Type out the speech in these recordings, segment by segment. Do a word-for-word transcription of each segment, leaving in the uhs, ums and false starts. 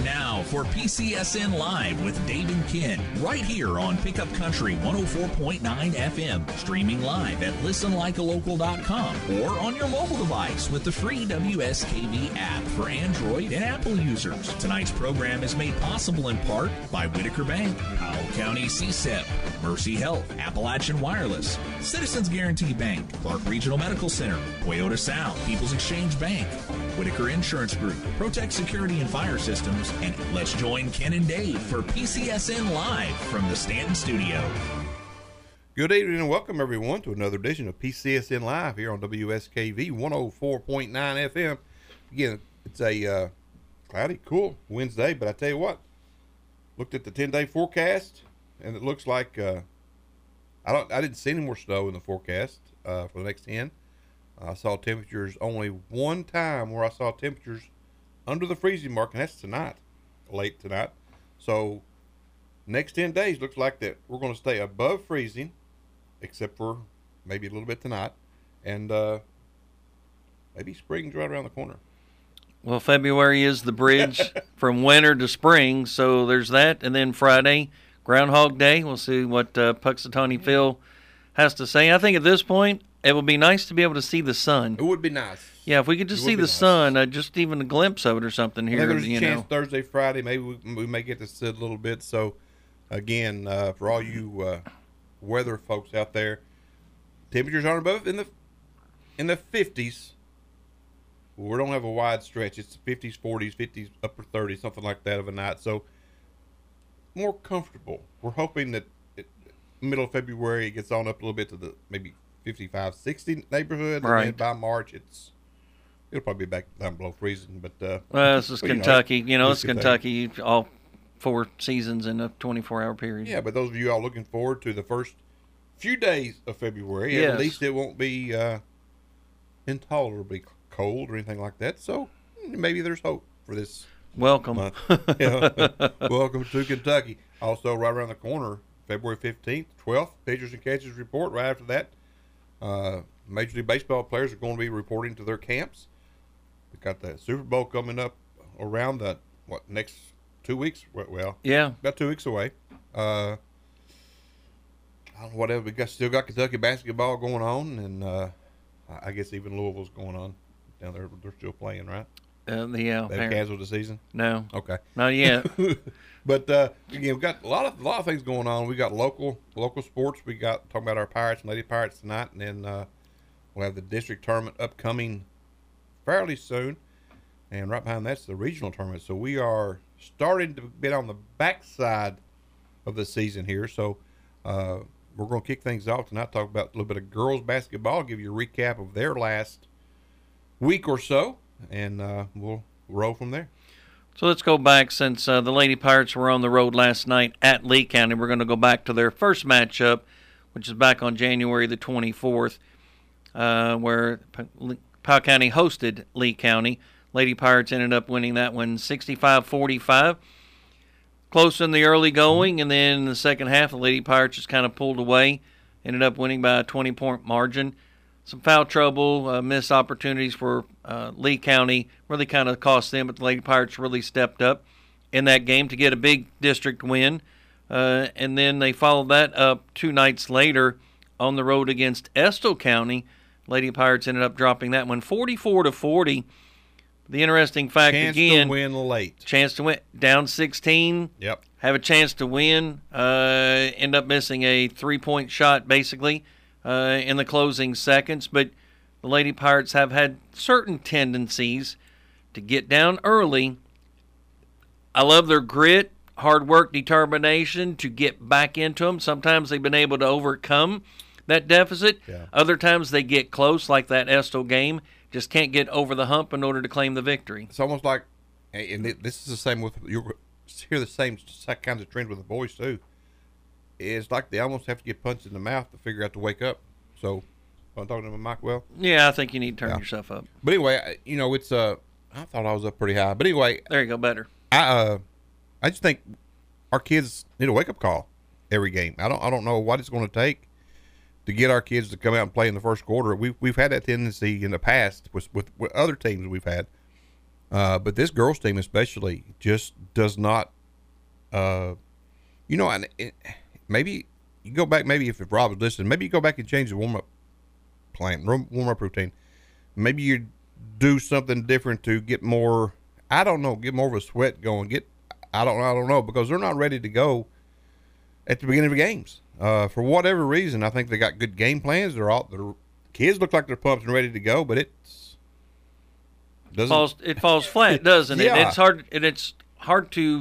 now for P C S N Live with Dave and Ken, right here on Pickup Country one oh four point nine F M, streaming live at listen like a local dot com or on your mobile device with the free W S K V app for Android and Apple users. Tonight's program is made possible in part by Whitaker Bank, Powell County C S E P, Mercy Health, Appalachian Wireless, Citizens Guarantee Bank, Clark Regional Medical Center, Toyota South, People's Exchange Bank, Whitaker Insurance Group, Protect Security and Fire Systems, and let's join Ken and Dave for P C S N Live from the Stanton Studio. Good evening and welcome everyone to another edition of P C S N Live here on W S K V one oh four point nine F M. Again, it's a uh, cloudy, cool Wednesday, but I tell you what, looked at the ten-day forecast, and it looks like uh, I don't. I didn't see any more snow in the forecast uh, for the next ten. I saw temperatures only one time where I saw temperatures under the freezing mark, and that's tonight, late tonight. So next ten days looks like that we're going to stay above freezing, except for maybe a little bit tonight, and uh, maybe spring's right around the corner. Well, February is the bridge from winter to spring, so there's that. And then Friday, Groundhog Day. We'll see what uh, Puxatawny Phil has to say. I think at this point, it would be nice to be able to see the sun. It would be nice. Yeah, if we could just see the nice. sun, uh, just even a glimpse of it or something here. There's you a chance know. Thursday, Friday, maybe we, we may get to sit a little bit. So, again, uh, for all you uh, weather folks out there, temperatures aren't above in the in the fifties. We don't have a wide stretch. It's fifties, forties, fifties, upper thirties, something like that of a night. So, more comfortable. We're hoping that it, middle of February it gets on up a little bit to the maybe fifty-five, sixty neighborhood. Right. And then by March, it's it'll probably be back down below freezing. But uh, well, this is well, Kentucky. You know, you know it's it's Kentucky. Kentucky, all four seasons in a twenty-four hour period. Yeah, but those of you all looking forward to the first few days of February, yes. At least it won't be uh, intolerably cold or anything like that. So maybe there's hope for this. Welcome. Month. Yeah. Welcome to Kentucky. Also, right around the corner, February fifteenth, twelfth, pitchers and catchers report. Right after that, uh, Major League Baseball players are going to be reporting to their camps. We've got the Super Bowl coming up around the, what, next two weeks? Well, yeah, about two weeks away. Uh, I don't know what else. We got still got Kentucky basketball going on, and uh, I guess even Louisville's going on down there. They're still playing, right? Uh, the, yeah, they canceled the season. No, okay, not yet. But uh, again, we've got a lot of a lot of things going on. We got local local sports. We got talking about our Pirates and Lady Pirates tonight, and then uh, we'll have the district tournament upcoming fairly soon. And right behind that's the regional tournament. So we are starting to get on the backside of the season here. So uh, we're going to kick things off tonight. Talk about a little bit of girls basketball. Give you a recap of their last week or so, and uh, we'll roll from there. So let's go back since uh, the Lady Pirates were on the road last night at Lee County. We're going to go back to their first matchup, which is back on January the twenty-fourth, uh, where Powell County hosted Lee County. Lady Pirates ended up winning that one sixty-five forty-five. Close in the early going, and then in the second half, the Lady Pirates just kind of pulled away, ended up winning by a twenty-point margin. Some foul trouble, uh, missed opportunities for uh, Lee County really kind of cost them, but the Lady Pirates really stepped up in that game to get a big district win. Uh, and then they followed that up two nights later on the road against Estill County. Lady Pirates ended up dropping that one forty-four to forty. The interesting fact chance again, chance to win late. Chance to win down sixteen. Yep. Have a chance to win. Uh, end up missing a three-point shot basically. Uh, in the closing seconds, but the Lady Pirates have had certain tendencies to get down early. I love their grit, hard work, determination to get back into them. Sometimes they've been able to overcome that deficit. Yeah. Other times they get close, like that Estill game, just can't get over the hump in order to claim the victory. It's almost like, and this is the same with, you'll hear the same kinds of trends with the boys too. It's like they almost have to get punched in the mouth to figure out to wake up. So, I'm talking to Mike well. Yeah, I think you need to turn yeah. yourself up. But anyway, you know, it's uh, I thought I was up pretty high. But anyway, there you go, better. I uh, I just think our kids need a wake up call every game. I don't I don't know what it's going to take to get our kids to come out and play in the first quarter. We've we've had that tendency in the past with with, with other teams we've had. Uh, but this girls team especially just does not, uh, you know, and it, maybe you go back, maybe if, if Rob was listening, maybe you go back and change the warm-up plan, warm-up routine. Maybe you do something different to get more, I don't know, get more of a sweat going. Get, I don't, I don't know, because they're not ready to go at the beginning of the games. Uh, for whatever reason, I think they got good game plans. They're all, the kids look like they're pumped and ready to go, but it's, Doesn't, falls, it falls flat, doesn't yeah. it? It's hard. And it's hard to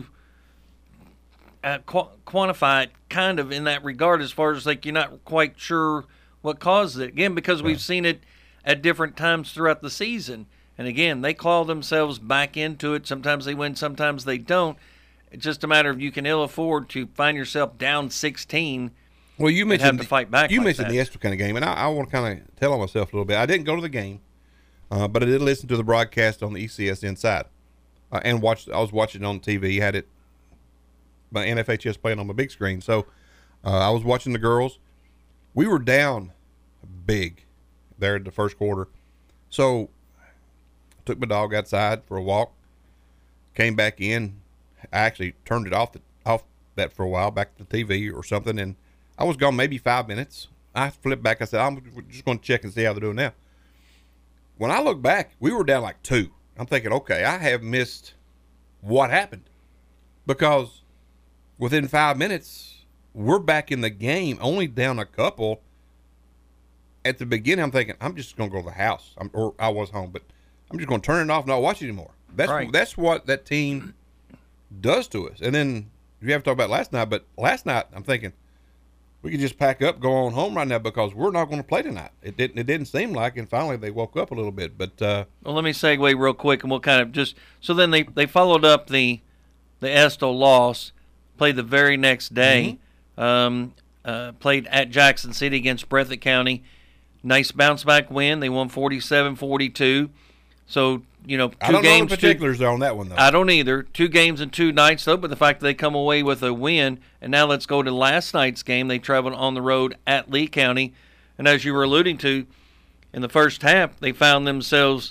uh, qu- quantify it, kind of in that regard, as far as like you're not quite sure what causes it. Again, because we've seen it at different times throughout the season, and again, they claw themselves back into it. Sometimes they win, sometimes they don't. It's just a matter of you can ill afford to find yourself down sixteen. Well, you mentioned and have to fight back. You like mentioned that. the Esther kind of game, and I, I want to kind of tell on myself a little bit. I didn't go to the game. Uh, but I did listen to the broadcast on the E C S N side, uh, and watched. I was watching it on T V. Had it, my N F H S playing on my big screen. So uh, I was watching the girls. We were down big there in the first quarter. So I took my dog outside for a walk. Came back in. I actually turned it off the, off that for a while, back to the T V or something, and I was gone maybe five minutes. I flipped back. I said, I'm just going to check and see how they're doing now. When I look back, we were down like two. I'm thinking, okay, I have missed what happened, because within five minutes, we're back in the game, only down a couple. At the beginning, I'm thinking, I'm just going to go to the house. I'm, or I was home, but I'm just going to turn it off and not watch it anymore. That's right. That's what that team does to us. And then we haven't talked about last night, but last night, I'm thinking, we could just pack up, go on home right now, because we're not going to play tonight. It didn't. It didn't seem like, and finally they woke up a little bit. But uh, well, let me segue real quick, and we'll kind of just so then they, they followed up the the Estill loss, played the very next day, mm-hmm. um, uh, played at Jackson City against Breathitt County. Nice bounce back win. They won forty-seven forty-two. So you know, two I don't games. know the particulars two, on that one though. I don't either. Two games in two nights though, but the fact that they come away with a win, and now let's go to last night's game. They traveled on the road at Lee County, and as you were alluding to, in the first half, they found themselves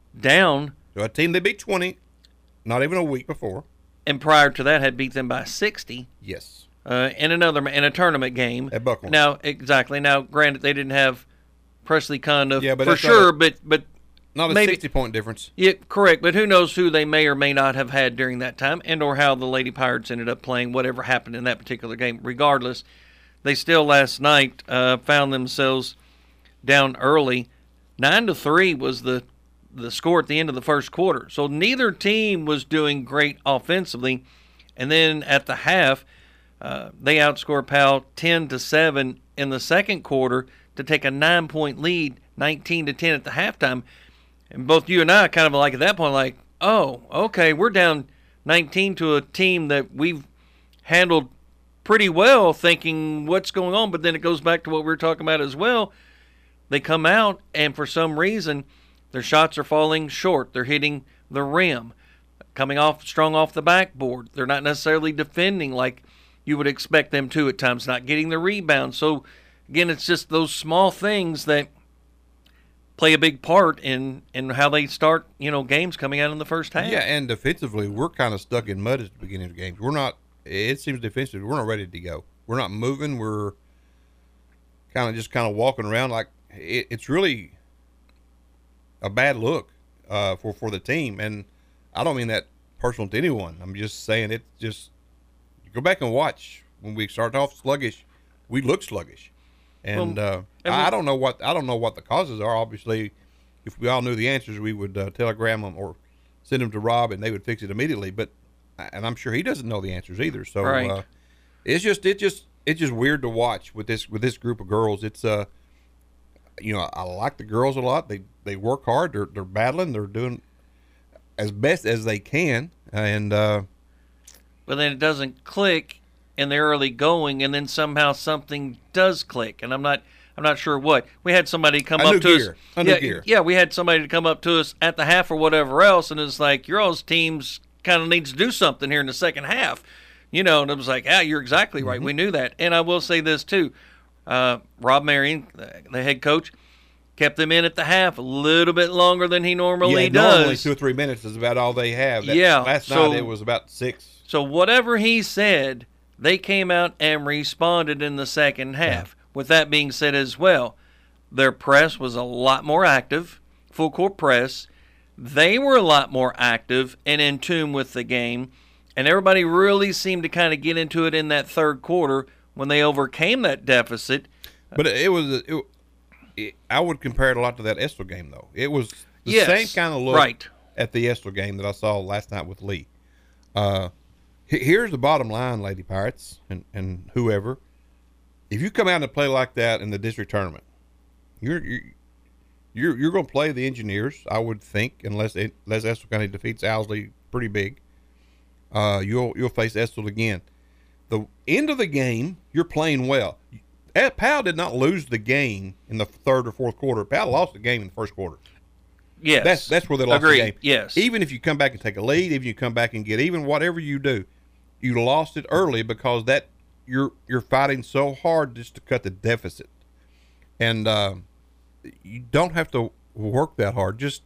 down. So a team they beat twenty, not even a week before, and prior to that had beat them by sixty. Yes. Uh, in another in a tournament game at Buckhorn. Now, exactly. Now, granted, they didn't have Presley Conduff yeah, but for sure, a, but but. Not a maybe, sixty-point difference. Yeah, correct. But who knows who they may or may not have had during that time, and or how the Lady Pirates ended up playing, whatever happened in that particular game. Regardless, they still last night uh, found themselves down early. Nine to three was the the score at the end of the first quarter. So neither team was doing great offensively. And then at the half, uh, they outscored Powell ten to seven in the second quarter to take a nine-point lead, nineteen to ten at the halftime. And both you and I kind of like at that point, like, oh, okay, we're down nineteen to a team that we've handled pretty well, thinking what's going on. But then it goes back to what we were talking about as well. They come out, and for some reason, their shots are falling short. They're hitting the rim, coming off strong off the backboard. They're not necessarily defending like you would expect them to at times, not getting the rebound. So, again, it's just those small things that play a big part in, in how they start, you know, games coming out in the first half. Yeah, and defensively, we're kind of stuck in mud at the beginning of games. We're not, it seems defensively, we're not ready to go. We're not moving. We're kind of just kind of walking around like it, it's really a bad look uh, for, for the team. And I don't mean that personal to anyone. I'm just saying it just, go back and watch. When we start off sluggish, we look sluggish. And, well, uh, and we, I don't know what I don't know what the causes are. Obviously, if we all knew the answers, we would uh, telegram them or send them to Rob, and they would fix it immediately. But and I'm sure he doesn't know the answers either. So right. uh, it's just it just it's just weird to watch with this with this group of girls. It's uh, you know, I like the girls a lot. They they work hard. They're they're battling. They're doing as best as they can. And uh, but then it doesn't click in the early going, and then somehow something does click, and I'm not I'm not sure what. We had somebody come a up new to gear. us. A new yeah, gear. yeah, we had somebody to come up to us at the half or whatever else, and it's like, your all's teams kind of needs to do something here in the second half. You know, and it was like, ah, you're exactly right. Mm-hmm. We knew that. And I will say this too. Uh, Rob Marion, the head coach, kept them in at the half a little bit longer than he normally yeah, does. Normally two or three minutes is about all they have. That, yeah. Last so, night it was about six. So whatever he said, they came out and responded in the second half. Yeah. With that being said as well, their press was a lot more active, full court press. They were a lot more active and in tune with the game, and everybody really seemed to kind of get into it in that third quarter when they overcame that deficit. But it was, it, it, I would compare it a lot to that Estill game, though. It was the yes, same kind of look right. at the Estill game that I saw last night with Lee. Uh, here's the bottom line, Lady Pirates and, and whoever. If you come out and play like that in the district tournament, you're you're you're, you're going to play the Engineers, I would think, unless it, unless Estill County defeats Owsley pretty big. Uh, you'll you'll face Estill again. The end of the game, you're playing well. Powell did not lose the game in the third or fourth quarter. Powell lost the game in the first quarter. Yes. That's that's where they lost Agreed. the game. Yes. Even if you come back and take a lead, even if you come back and get even, whatever you do, you lost it early because that you're you're fighting so hard just to cut the deficit. And uh, you don't have to work that hard. Just,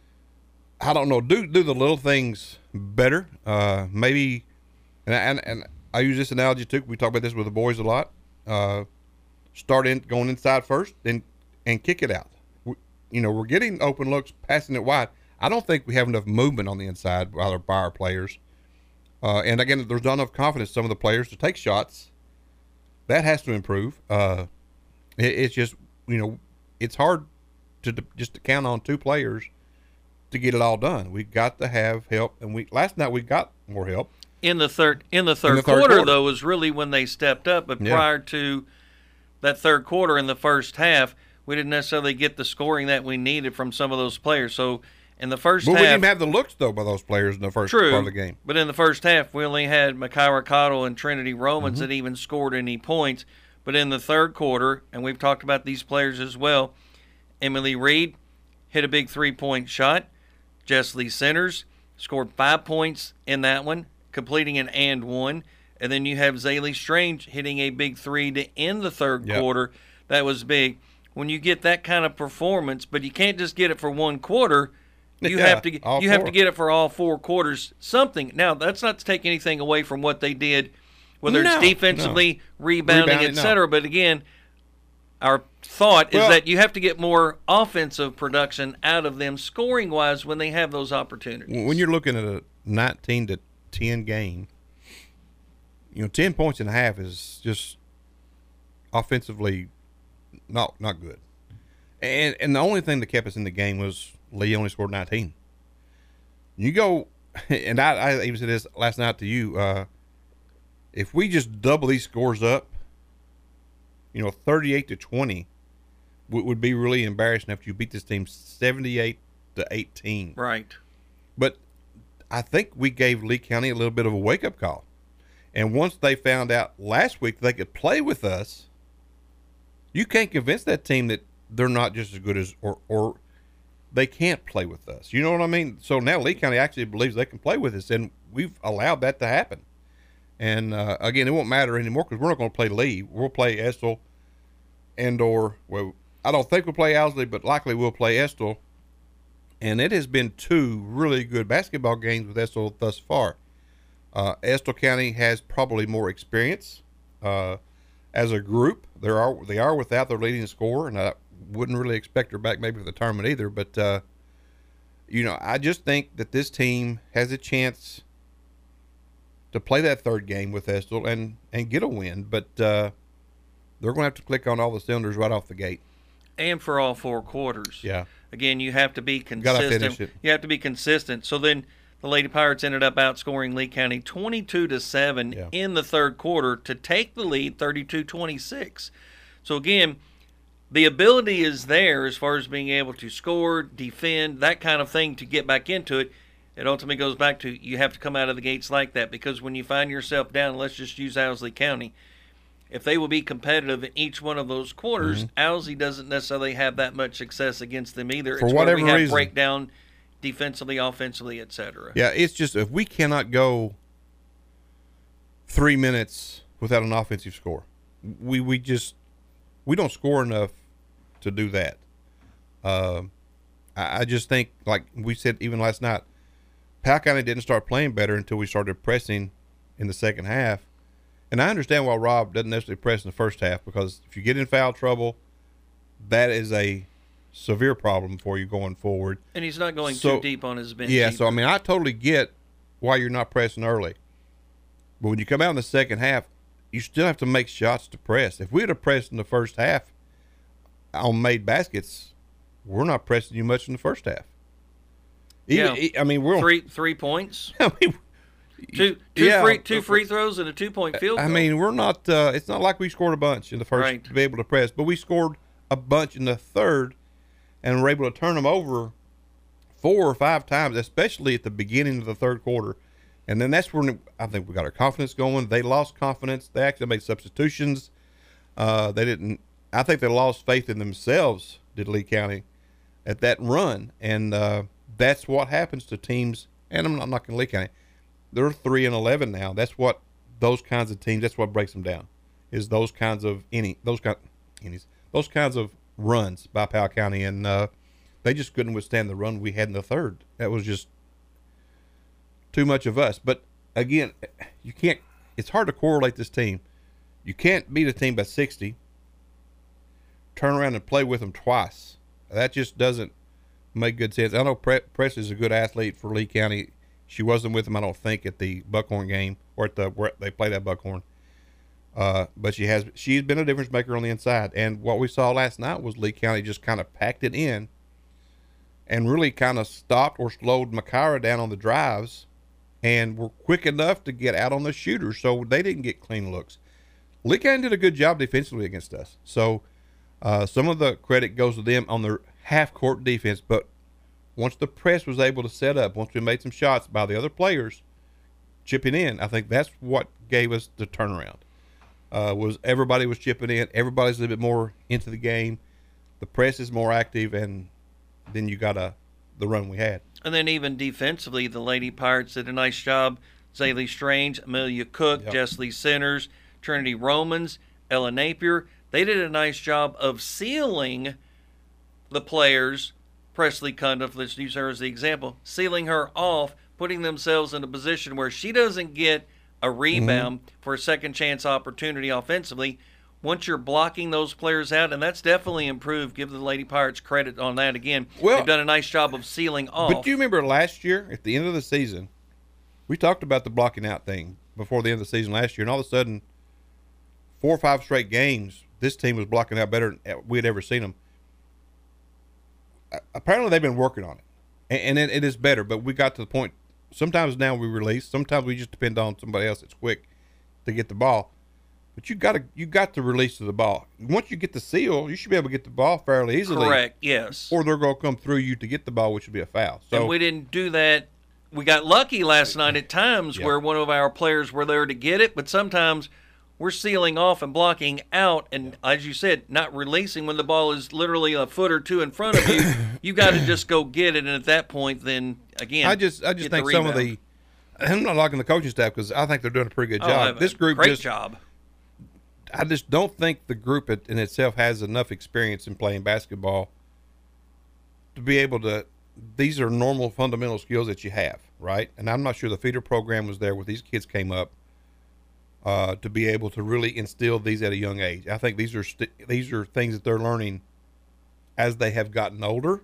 I don't know, do do the little things better. Uh, maybe, and, and and I use this analogy too. We talk about this with the boys a lot. Uh, start in going inside first, and and kick it out. We, you know, we're getting open looks, passing it wide. I don't think we have enough movement on the inside by our, by our players. Uh, and again, there's not enough confidence in some of the players to take shots. That has to improve. Uh, it, it's just, you know, it's hard to, to just to count on two players to get it all done. We got to have help, and we last night we got more help. In the third in the third, in the third quarter, quarter, though, was really when they stepped up. But yeah. prior to that third quarter in the first half, we didn't necessarily get the scoring that we needed from some of those players. So in the first but half, we didn't have the looks though by those players in the first true, part of the game. But in the first half, we only had Mykyra Cottle and Trinity Romans mm-hmm. that even scored any points. But in the third quarter, and we've talked about these players as well, Emily Reed hit a big three-point shot. Jessley Centers scored five points in that one, completing an and one. And then you have Zaylee Strange hitting a big three to end the third yep. quarter. That was big. When you get that kind of performance, but you can't just get it for one quarter. You yeah, have to get, you four. have to get it for all four quarters. Something. Now, that's not to take anything away from what they did, whether no, it's defensively, no. rebounding, Rebounding, et cetera. no. But again, our thought well, is that you have to get more offensive production out of them scoring-wise when they have those opportunities. When you're looking at a nineteen to ten game, you know, ten points and a half is just offensively not not good. And and the only thing that kept us in the game was Lee only scored nineteen. You go, and I, I even said this last night to you, uh, if we just double these scores up, you know, thirty-eight to twenty would, would be really embarrassing after you beat this team seventy-eight to eighteen. Right. But I think we gave Lee County a little bit of a wake-up call. And once they found out last week they could play with us, you can't convince that team that they're not just as good as, or, or they can't play with us. You know what I mean? So now Lee County actually believes they can play with us, and we've allowed that to happen. And, uh, again, it won't matter anymore because we're not going to play Lee. We'll play Estill and or, well, I don't think we'll play Owsley, but likely we'll play Estill. And it has been two really good basketball games with Estill thus far. Uh, Estill County has probably more experience uh, as a group. There are they are without their leading scorer, and I wouldn't really expect her back maybe for the tournament either. But uh, you know, I just think that this team has a chance to play that third game with Estill and and get a win. But uh, they're going to have to click on all the cylinders right off the gate. And for all four quarters. Yeah. Again, you have to be Gotta consistent. finish it. You have to be consistent. So then the Lady Pirates ended up outscoring Lee County twenty-two to seven Yeah. in the third quarter to take the lead thirty-two twenty-six. So again, the ability is there as far as being able to score, defend, that kind of thing to get back into it. It ultimately goes back to you have to come out of the gates like that, because when you find yourself down, let's just use Owsley County. If they will be competitive in each one of those quarters, mm-hmm. Owsley doesn't necessarily have that much success against them either. For it's whatever where we have reason. breakdown defensively, offensively, et cetera. Yeah, it's just if we cannot go three minutes without an offensive score, we we just we don't score enough to do that. Uh, I, I just think, like we said even last night, Powell County didn't start playing better until we started pressing in the second half. And I understand why Rob doesn't necessarily press in the first half, because if you get in foul trouble, that is a severe problem for you going forward. And he's not going so, too deep on his bench. Yeah, either. so, I mean, I totally get why you're not pressing early. But when you come out in the second half, you still have to make shots to press. If we would have pressed in the first half on made baskets, we're not pressing you much in the first half. Even, yeah. I mean, we're on, three three points. I mean, Two two yeah, free two free throws and a two point field goal. I mean, we're not. Uh, it's not like we scored a bunch in the first Right. to be able to press, but we scored a bunch in the third, and were able to turn them over four or five times, especially at the beginning of the third quarter. And then that's when I think we got our confidence going. They lost confidence. They actually made substitutions. Uh, they didn't. I think they lost faith in themselves. Did Lee County at that run, and uh, that's what happens to teams. And I'm not knocking Lee County. They're three and eleven now. That's what those kinds of teams. That's what breaks them down. Is those kinds of any those kind innings, those kinds of runs by Powell County, and uh, they just couldn't withstand the run we had in the third. That was just too much of us. But again, you can't. It's hard to correlate this team. You can't beat a team by sixty. Turn around and play with them twice. That just doesn't make good sense. I know Press is a good athlete for Lee County. She wasn't with them, I don't think, at the Buckhorn game or at the where they played at Buckhorn. Uh, but she has she's been a difference maker on the inside. And what we saw last night was Lee County just kind of packed it in and really kind of stopped or slowed Makara down on the drives and were quick enough to get out on the shooters, so they didn't get clean looks. Lee County did a good job defensively against us. So uh, some of the credit goes to them on their half-court defense, but once the press was able to set up, once we made some shots by the other players chipping in, I think that's what gave us the turnaround. Uh, was everybody was chipping in. Everybody's a little bit more into the game. The press is more active, and then you got a, the run we had. And then even defensively, the Lady Pirates did a nice job. Zaylee Strange, Amelia Cook, Yep. Jessie Centers, Trinity Romans, Ella Napier. They did a nice job of sealing the players. Presley Cundiff, let's use her as the example, sealing her off, putting themselves in a position where she doesn't get a rebound mm-hmm. for a second chance opportunity offensively. Once you're blocking those players out, and that's definitely improved. Give the Lady Pirates credit on that again. Well, they've done a nice job of sealing off. But do you remember last year at the end of the season, we talked about the blocking out thing before the end of the season last year, and all of a sudden, four or five straight games, this team was blocking out better than we had ever seen them. Apparently they've been working on it, and, and it, it is better, but we got to the point, sometimes now we release, sometimes we just depend on somebody else that's quick to get the ball. But you got to you got to release to the ball. Once you get the seal, you should be able to get the ball fairly easily. Correct, yes. Or they're going to come through you to get the ball, which would be a foul. So and we didn't do that. We got lucky last night at times yeah. where one of our players were there to get it, but sometimes we're sealing off and blocking out, and as you said, not releasing when the ball is literally a foot or two in front of you. You got to just go get it, and at that point, then again, I just I just think some of the. I'm not liking the coaching staff because I think they're doing a pretty good job. Oh, this group great just, job. I just don't think the group in itself has enough experience in playing basketball to be able to. These are normal fundamental skills that you have, right? And I'm not sure the feeder program was there when these kids came up. Uh, to be able to really instill these at a young age. I think these are st- these are things that they're learning as they have gotten older.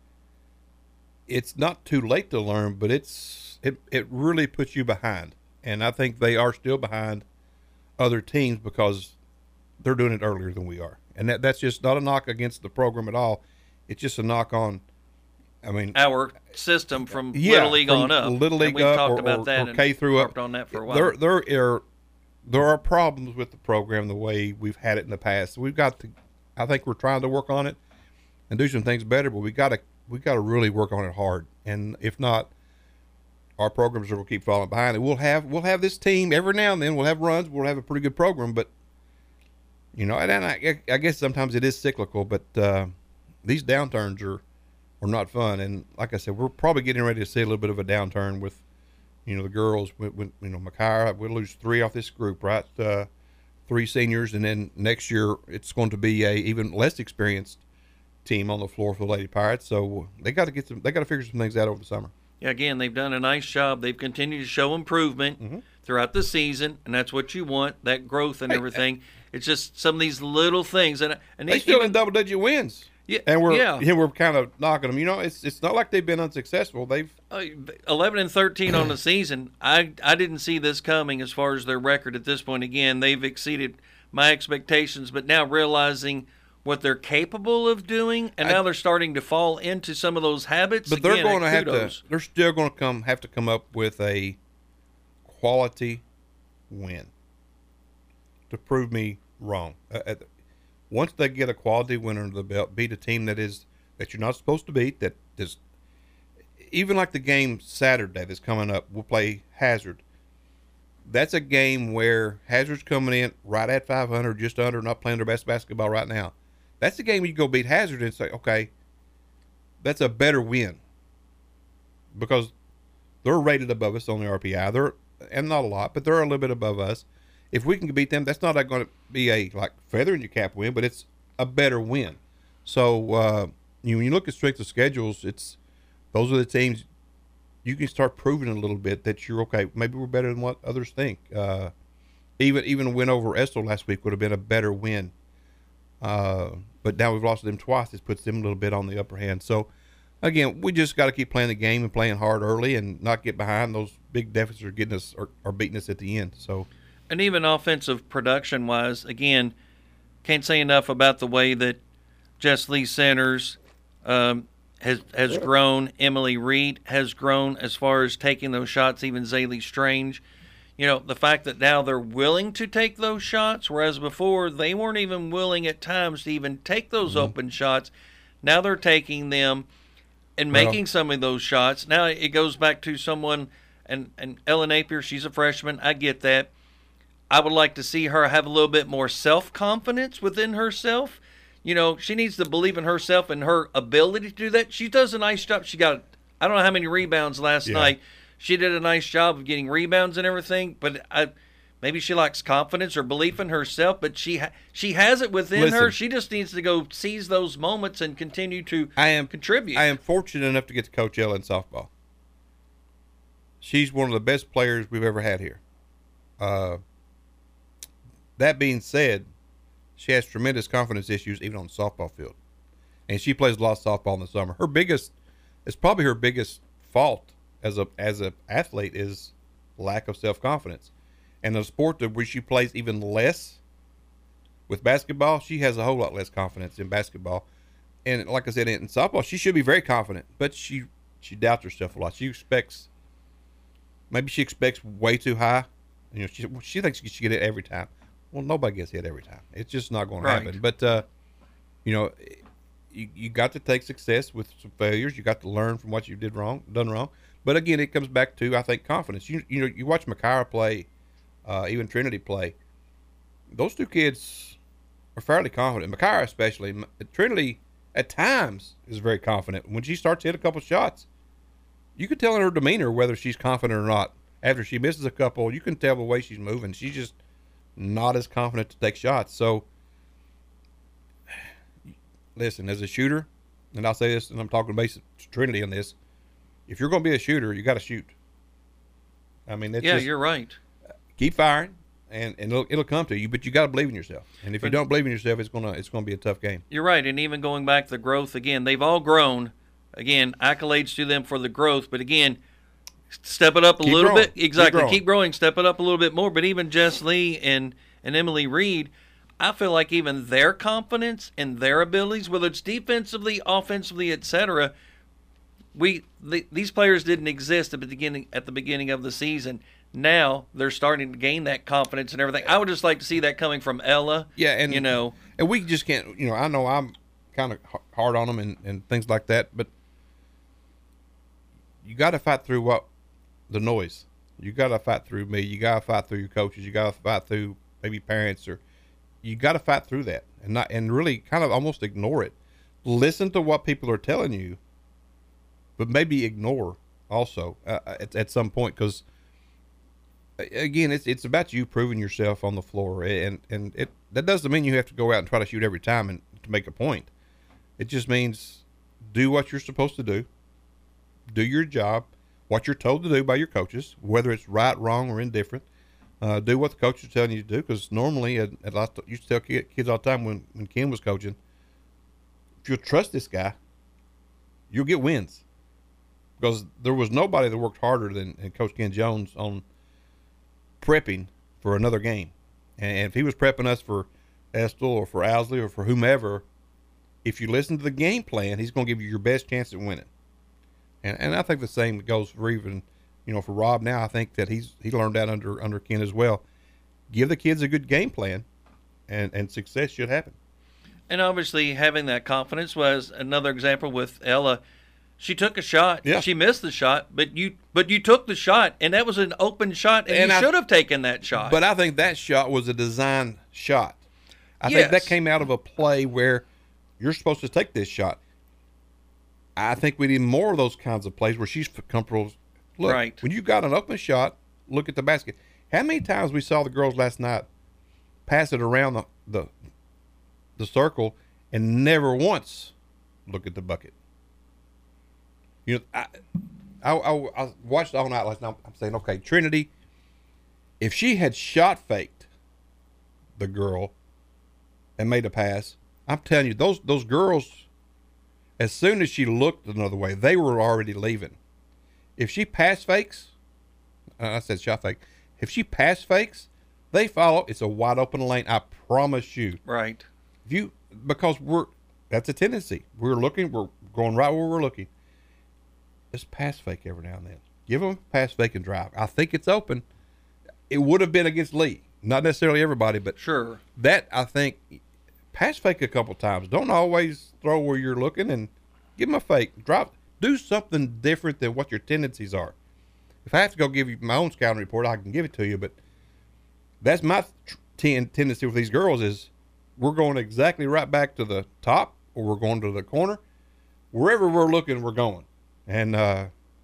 It's not too late to learn, but it's it, it really puts you behind. And I think they are still behind other teams because they're doing it earlier than we are. And that, that's just not a knock against the program at all. It's just a knock on, I mean, our system from yeah, Little League from on up. Little League and we've up talked or, about or, that or and K through up. on that for a while. There, there are there are problems with the program the way we've had it in the past. We've got to, I think we're trying to work on it and do some things better, but we got to we got to really work on it hard. And if not, our programs will keep falling behind. And we'll have we'll have this team every now and then. We'll have runs. We'll have a pretty good program, but you know, and I, I guess sometimes it is cyclical. But uh, these downturns are are not fun. And like I said, we're probably getting ready to see a little bit of a downturn with. You know, the girls, with, with, you know, Makara, we'll lose three off this group, right? Uh, three seniors, and then next year it's going to be a even less experienced team on the floor for the Lady Pirates. So they got to get some. They got to figure some things out over the summer. Yeah, again, they've done a nice job. They've continued to show improvement mm-hmm. throughout the season, and that's what you want, that growth and everything. It's just some of these little things. And, and they still in double-digit wins. Yeah, and we're yeah. and we're kind of knocking them. You know, it's it's not like they've been unsuccessful. They've uh, eleven and thirteen on the season. I I didn't see this coming as far as their record at this point. Again, they've exceeded my expectations, but now realizing what they're capable of doing, and I, now they're starting to fall into some of those habits. But Again, they're going to have kudos. to. They're still going to come have to come up with a quality win to prove me wrong. Uh, once they get a quality win under the belt, beat a team that is that you're not supposed to beat. That is even like the game Saturday that's coming up. We'll play Hazard. That's a game where Hazard's coming in right at five hundred, just under, not playing their best basketball right now. That's the game you go beat Hazard and say, okay, that's a better win because they're rated above us on the R P I. They're and not a lot, but they're a little bit above us. If we can beat them, that's not going to be a like feather in your cap win, but it's a better win. So uh, you, when you look at strength of schedules, it's those are the teams you can start proving a little bit that you're okay. Maybe we're better than what others think. Uh, even even a win over Estill last week would have been a better win. Uh, but now we've lost to them twice. This puts them a little bit on the upper hand. So again, we just got to keep playing the game and playing hard early and not get behind. Those big deficits are getting us or, or beating us at the end. So. And even offensive production-wise, again, can't say enough about the way that Jess Lee Centers um, has has grown. Emily Reed has grown as far as taking those shots, even Zaylee Strange. You know, the fact that now they're willing to take those shots, whereas before they weren't even willing at times to even take those mm-hmm. open shots. Now they're taking them and making well, some of those shots. Now it goes back to someone, and, and Ella Napier, she's a freshman. I get that. I would like to see her have a little bit more self-confidence within herself. You know, she needs to believe in herself and her ability to do that. She does a nice job. She got, I don't know how many rebounds last yeah. night. She did a nice job of getting rebounds and everything, but I, maybe she lacks confidence or belief in herself, but she ha- she has it within Listen, her. She just needs to go seize those moments and continue to I am, contribute. I am fortunate enough to get to coach Ella in softball. She's one of the best players we've ever had here. Uh, That being said, she has tremendous confidence issues even on the softball field. And she plays a lot of softball in the summer. Her biggest, it's probably her biggest fault as a as an athlete is lack of self-confidence. And the sport that where she plays even less with basketball, she has a whole lot less confidence in basketball. And like I said, in softball, she should be very confident, but she, she doubts herself a lot. She expects, maybe she expects way too high. You know, she, she thinks she should get it every time. Well, nobody gets hit every time. It's just not going right. to happen. But, uh, you know, you, you got to take success with some failures. You got to learn from what you did wrong, done wrong. But, again, it comes back to, I think, confidence. You you know, you watch Makara play, uh, even Trinity play. Those two kids are fairly confident. Makara especially. Trinity, at times, is very confident. When she starts to hit a couple shots, you can tell in her demeanor whether she's confident or not. After she misses a couple, you can tell the way she's moving. She's just not as confident to take shots. So, listen, as a shooter, and I'll say this, and I'm talking basic Trinity on this, if you're going to be a shooter, you got to shoot. I mean, it's yeah, just, you're right. Keep firing, and, and it'll, it'll come to you, but you got to believe in yourself. And if but, you don't believe in yourself, it's gonna it's gonna be a tough game. You're right, and even going back to the growth again, they've all grown. Again, accolades to them for the growth, but again, step it up a keep little growing. bit. Exactly. Keep growing. Keep growing. Step it up a little bit more. But even Jess Lee and, and Emily Reed, I feel like even their confidence and their abilities, whether it's defensively, offensively, et cetera, we the, these players didn't exist at the beginning at the beginning of the season. Now they're starting to gain that confidence and everything. I would just like to see that coming from Ella. Yeah, and you know, and we just can't. You know, I know I'm kind of hard on them and, and things like that, but you got to fight through what. The noise. You got to fight through me. You got to fight through your coaches. You got to fight through maybe parents, or you got to fight through that and not and really kind of almost ignore it. Listen to what people are telling you, but maybe ignore also uh, at at some point, because again, it's it's about you proving yourself on the floor, and and it that doesn't mean you have to go out and try to shoot every time and to make a point. It just means do what you're supposed to do, do your job, what you're told to do by your coaches, whether it's right, wrong, or indifferent. Uh, do what the coach is telling you to do, because normally, at, at I used to tell kids all the time when, when Ken was coaching, if you'll trust this guy, you'll get wins. Because there was nobody that worked harder than, than Coach Ken Jones on prepping for another game. And, and if he was prepping us for Estill or for Owsley or for whomever, if you listen to the game plan, he's going to give you your best chance at winning. And and I think the same goes for even, you know, for Rob now. I think that he's he learned that under under Ken as well. Give the kids a good game plan, and, and success should happen. And obviously having that confidence was another example with Ella. She took a shot. Yeah. She missed the shot, but you but you took the shot, and that was an open shot, and, And you I- should have taken that shot. But I think that shot was a design shot. I Yes. think that came out of a play where you're supposed to take this shot. I think we need more of those kinds of plays where she's comfortable. Look, Right. when you got an open shot, look at the basket. How many times we saw the girls last night pass it around the the, the circle and never once look at the bucket? You know, I, I, I, I watched all night last night. I'm saying, okay, Trinity, if she had shot faked the girl and made a pass, I'm telling you, those those girls, as soon as she looked another way, they were already leaving. If she pass fakes, uh, I said shot fake. If she pass fakes, they follow. It's a wide open lane. I promise you. right. If you because we're that's a tendency. We're looking. We're going right where we're looking. Just pass fake every now and then. Give them a pass fake and drive. I think it's open. It would have been against Lee. Not necessarily everybody, but Sure. that I think pass fake a couple times. Don't always throw where you're looking, and give them a fake. Drop. Do something different than what your tendencies are. If I have to go give you my own scouting report, I can give it to you. But that's my ten, tendency with these girls is we're going exactly right back to the top, or we're going to the corner. Wherever we're looking, we're going. And uh,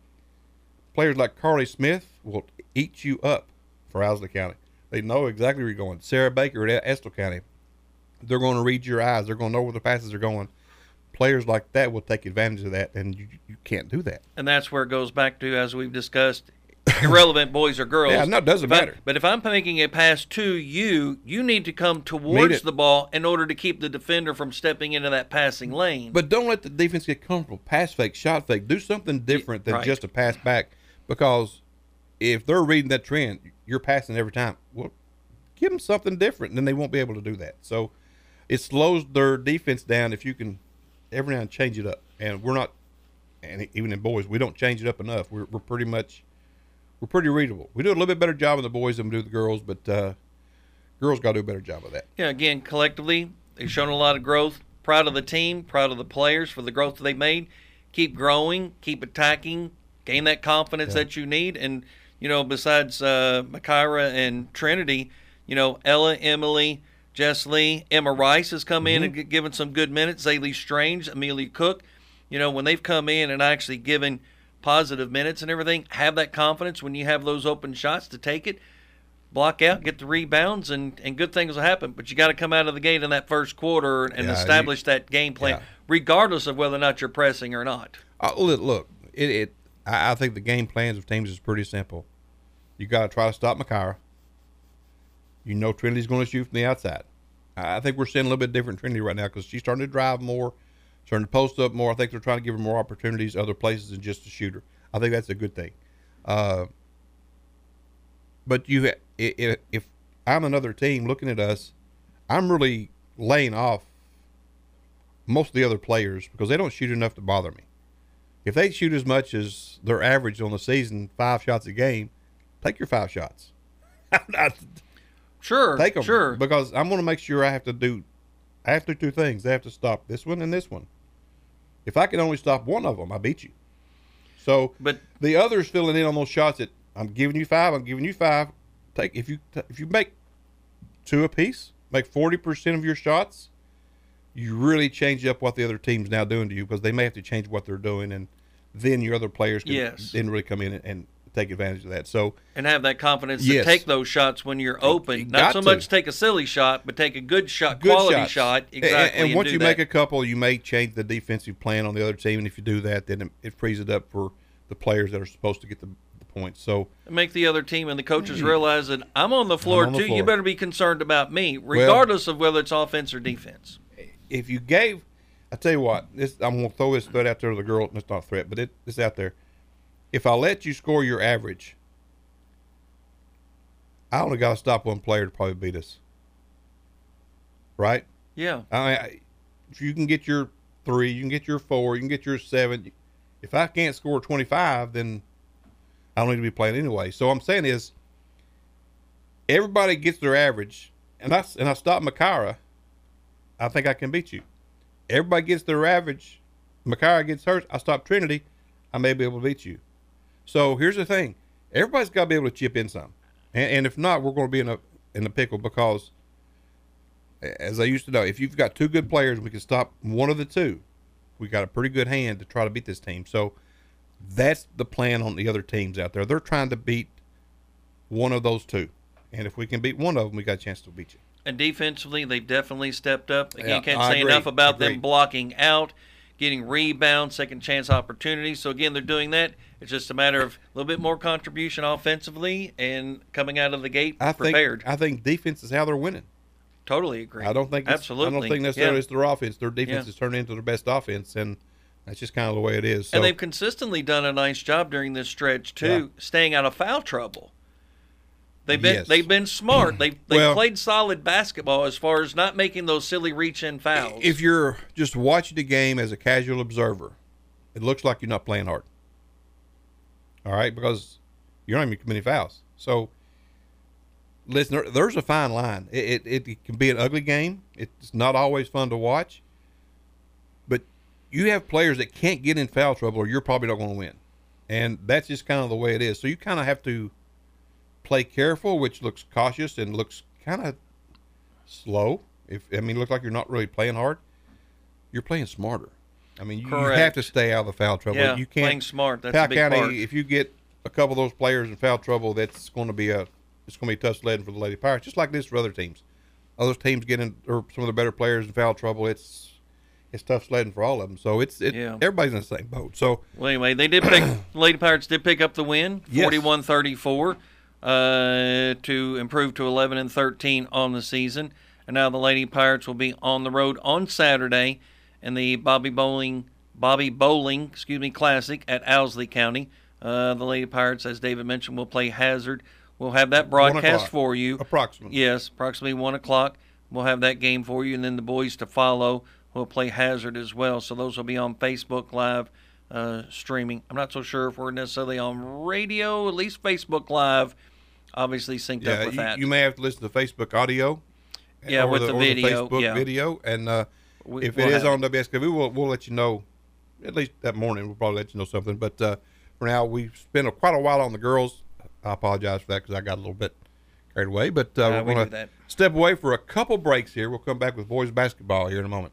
players like Carly Smith will eat you up for Owsley County. They know exactly where you're going. Sarah Baker at Estill County, they're going to read your eyes. They're going to know where the passes are going. Players like that will take advantage of that, and you, you can't do that. And that's where it goes back to, as we've discussed, irrelevant boys or girls. Yeah, no, it doesn't If I- matter. but if I'm making a pass to you, you need to come Meet towards it. the ball in order to keep the defender from stepping into that passing lane. But don't let the defense get comfortable. Pass fake, shot fake. Do something different than Right. just a pass back, because if they're reading that trend, you're passing every time. Well, give them something different, and then they won't be able to do that. So it slows their defense down if you can every now and change it up. And we're not, and even in boys, we don't change it up enough. We're, we're pretty much, we're pretty readable. We do a little bit better job of the boys than we do the girls, but uh, girls got to do a better job of that. Yeah, again, collectively, they've shown a lot of growth. Proud of the team, proud of the players for the growth that they made. Keep growing, keep attacking, gain that confidence Yeah. that you need. And, you know, besides uh, Makira and Trinity, you know, Ella, Emily, Jess Lee, Emma Rice has come in and g- given some good minutes. Zaylee Strange, Amelia Cook. You know, when they've come in and actually given positive minutes and everything, have that confidence when you have those open shots to take it, block out, get the rebounds, and, and good things will happen. But you got to come out of the gate in that first quarter and Yeah, establish that game plan, yeah. regardless of whether or not you're pressing or not. Uh, look, look, it, it. I, I think the game plans of teams is pretty simple. You got to try to stop Makira. You know Trinity's going to shoot from the outside. I think we're seeing a little bit different Trinity right now because she's starting to drive more, starting to post up more. I think they're trying to give her more opportunities other places than just a shooter. I think that's a good thing. Uh, but you, if, if I'm another team looking at us, I'm really laying off most of the other players because they don't shoot enough to bother me. If they shoot as much as their average on the season, five shots a game, take your five shots. Sure, Take them. sure. Because I'm going to make sure I have to do, I have to do two things. I have to stop this one and this one. If I can only stop one of them, I beat you. So But the others filling in on those shots that I'm giving you five, I'm giving you five. Take if you if you make two apiece, make forty percent of your shots, you really change up what the other team's now doing to you because they may have to change what they're doing, and then your other players can Yes. then really come in and, and take advantage of that. So and have that confidence yes. to take those shots when you're open. You Not so got much to. take a silly shot, but take a good shot, good quality shots. shot. And- Exactly. And, and once do you that. make a couple, you may change the defensive plan on the other team. And if you do that, then it, it frees it up for the players that are supposed to get the, the points. So make the other team and the coaches realize that I'm on the floor on the too. floor. You better be concerned about me, regardless of whether it's offense or defense. if you gave, I tell you what, this I'm gonna throw this threat out there to the girl. It's not a threat, but it, it's out there. If I let you score your average, I only got to stop one player to probably beat us. Right? Yeah. I, I, if you can get your three, you can get your four, you can get your seven. If I can't score twenty-five, then I don't need to be playing anyway. So what I'm saying is, everybody gets their average, and I and I stop Makara. I think I can beat you. Everybody gets their average. Makara gets hers. I stop Trinity. I may be able to beat you. So here's the thing: everybody's got to be able to chip in some, and, and if not, we're going to be in a in a pickle because, as I used to know, if you've got two good players, we can stop one of the two. We got a pretty good hand to try to beat this team. So that's the plan on the other teams out there. They're trying to beat one of those two, and if we can beat one of them, we got a chance to beat you. And defensively, they've definitely stepped up. Again, Yeah, can't I say agree. enough about Agreed. them blocking out, getting rebounds, second chance opportunities. So again, they're doing that. It's just a matter of a little bit more contribution offensively and coming out of the gate I prepared. think I think defense is how they're winning. Totally agree. I don't think it's, absolutely. I don't think necessarily Yeah. it's their offense. Their defense Yeah. is turning into their best offense, and that's just kind of the way it is. So, And they've consistently done a nice job during this stretch too, staying out of foul trouble. They've been Yes. they've been smart. They they Well- played solid basketball as far as not making those silly reach in fouls. if you're just watching the game as a casual observer, it looks like you're not playing hard. All right, because you're not even committing fouls. So, listen, there, there's a fine line. It, it it can be an ugly game. It's not always fun to watch. But you have players that can't get in foul trouble, or you're probably not going to win, and that's just kind of the way it is. So you kind of have to play careful, which looks cautious and looks kind of slow. If I mean, look like you're not really playing hard. You're playing smarter. I mean, you, you have Correct. to stay out of the foul trouble. yeah, you can't playing smart. That's Powell a big County, part. if you get a couple of those players in foul trouble, that's going to be a it's going to be tough sledding for the Lady Pirates, just like this for other teams. Other teams getting or some of the better players in foul trouble, it's it's tough sledding for all of them. So it's it, Yeah. everybody's in the same boat. So Well, anyway, they did pick. the Lady Pirates did pick up the win, Yes. forty-one thirty-four, uh, to improve to eleven and thirteen on the season. And now the Lady Pirates will be on the road on Saturday in the Bobby Bowling Bobby Bowling, excuse me, Classic at Owsley County. Uh, the Lady Pirates, as David mentioned, will play Hazard. We'll have that broadcast o'clock, for you. approximately. Yes, approximately one o'clock. We'll have that game for you, and then the boys to follow will play Hazard as well. So those will be on Facebook Live uh, streaming. I'm not so sure if we're necessarily on radio, at least Facebook Live, obviously synced yeah, up with you, that. you may have to listen to Facebook audio. Yeah, or with the or video, Facebook yeah. video, and uh, We- if we'll it is have on W S K V, we'll we'll let you know. At least that morning, we'll probably let you know something. But uh, for now, we've spent a, quite a while on the girls. I apologize for that because I got a little bit carried away. But uh, Uh, we're we going do that. to step away for a couple breaks here. We'll come back with boys basketball here in a moment.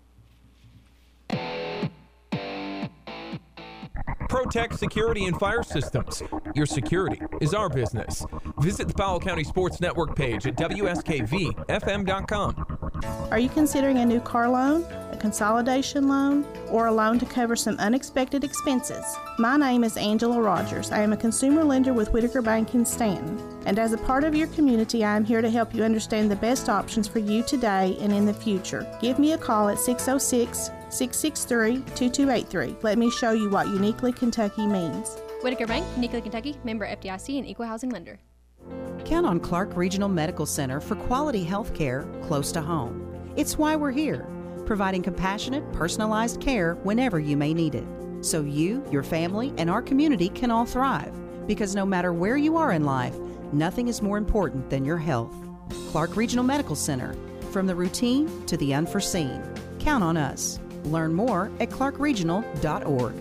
Protect Security and Fire Systems. Your security is our business. Visit the Powell County Sports Network page at W S K V F M dot com. Are you considering a new car loan, a consolidation loan, or a loan to cover some unexpected expenses? My name is Angela Rogers. I am a consumer lender with Whitaker Bank in Stanton. And as a part of your community, I am here to help you understand the best options for you today and in the future. Give me a call at six oh six, six six three, two two eight three. Let me show you what uniquely Kentucky means. Whitaker Bank, uniquely Kentucky, member F D I C and equal housing lender. Count on Clark Regional Medical Center for quality health care close to home. It's why we're here, providing compassionate, personalized care whenever you may need it. So you, your family, and our community can all thrive. Because no matter where you are in life, nothing is more important than your health. Clark Regional Medical Center, from the routine to the unforeseen. Count on us. Learn more at clark regional dot org.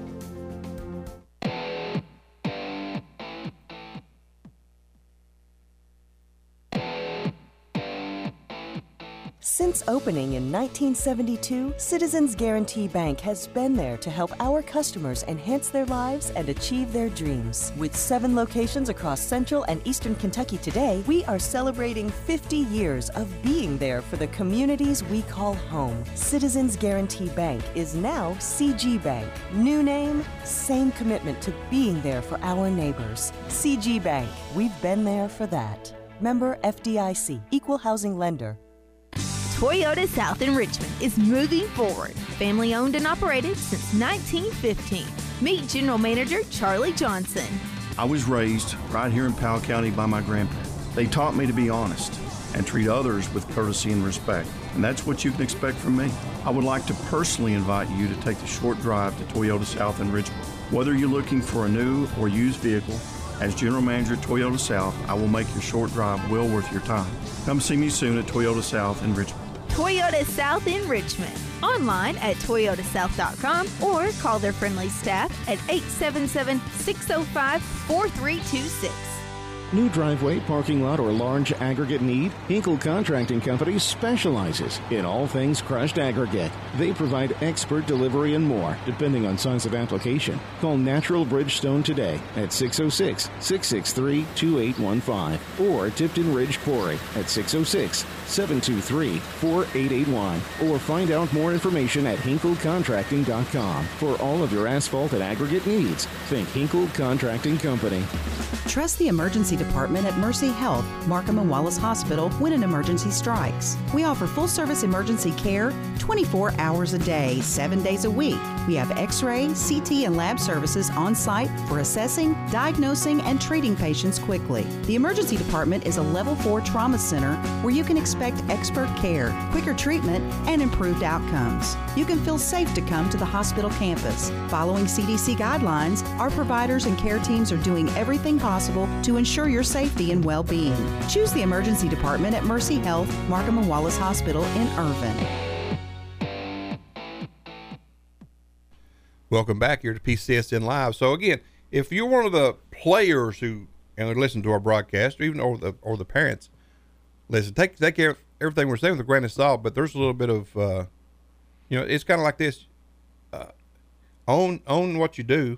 Since opening in nineteen seventy-two, Citizens Guarantee Bank has been there to help our customers enhance their lives and achieve their dreams. With seven locations across Central and Eastern Kentucky today, we are celebrating fifty years of being there for the communities we call home. Citizens Guarantee Bank is now C G Bank. New name, same commitment to being there for our neighbors. C G Bank, we've been there for that. Member F D I C, Equal Housing Lender. Toyota South in Richmond is moving forward. Family owned and operated since nineteen fifteen. Meet General Manager Charlie Johnson. I was raised right here in Powell County by my grandparents. They taught me to be honest and treat others with courtesy and respect. And that's what you can expect from me. I would like to personally invite you to take the short drive to Toyota South in Richmond. Whether you're looking for a new or used vehicle, as General Manager at Toyota South, I will make your short drive well worth your time. Come see me soon at Toyota South in Richmond. Toyota South in Richmond. Online at toyota south dot com or call their friendly staff at eight seven seven, six oh five, four three two six. New driveway, parking lot, or large aggregate need? Hinkle Contracting Company specializes in all things crushed aggregate. They provide expert delivery and more, depending on size of application. Call Natural Bridgestone today at six oh six, six six three, two eight one five or Tipton Ridge Quarry at six oh six, seven two three, four eight eight one or find out more information at hinkle contracting dot com. For all of your asphalt and aggregate needs, think Hinkle Contracting Company. Trust the emergency department at Mercy Health, Markham and Wallace Hospital when an emergency strikes. We offer full-service emergency care twenty-four hours a day, seven days a week. We have x-ray, C T, and lab services on site for assessing, diagnosing, and treating patients quickly. The emergency department is a level four trauma center where you can expect expert care, quicker treatment, and improved outcomes. You can feel safe to come to the hospital campus. Following C D C guidelines, our providers and care teams are doing everything possible to ensure your safety and well-being. Choose the emergency department at Mercy Health, Markham and Wallace Hospital in Irvin. Welcome back here to P C S N Live. So again, if you're one of the players who and listen to our broadcast, or even or the or the parents, listen, take take care of everything we're saying with a grain of salt. But there's a little bit of, uh, you know, it's kind of like this: uh, own own what you do,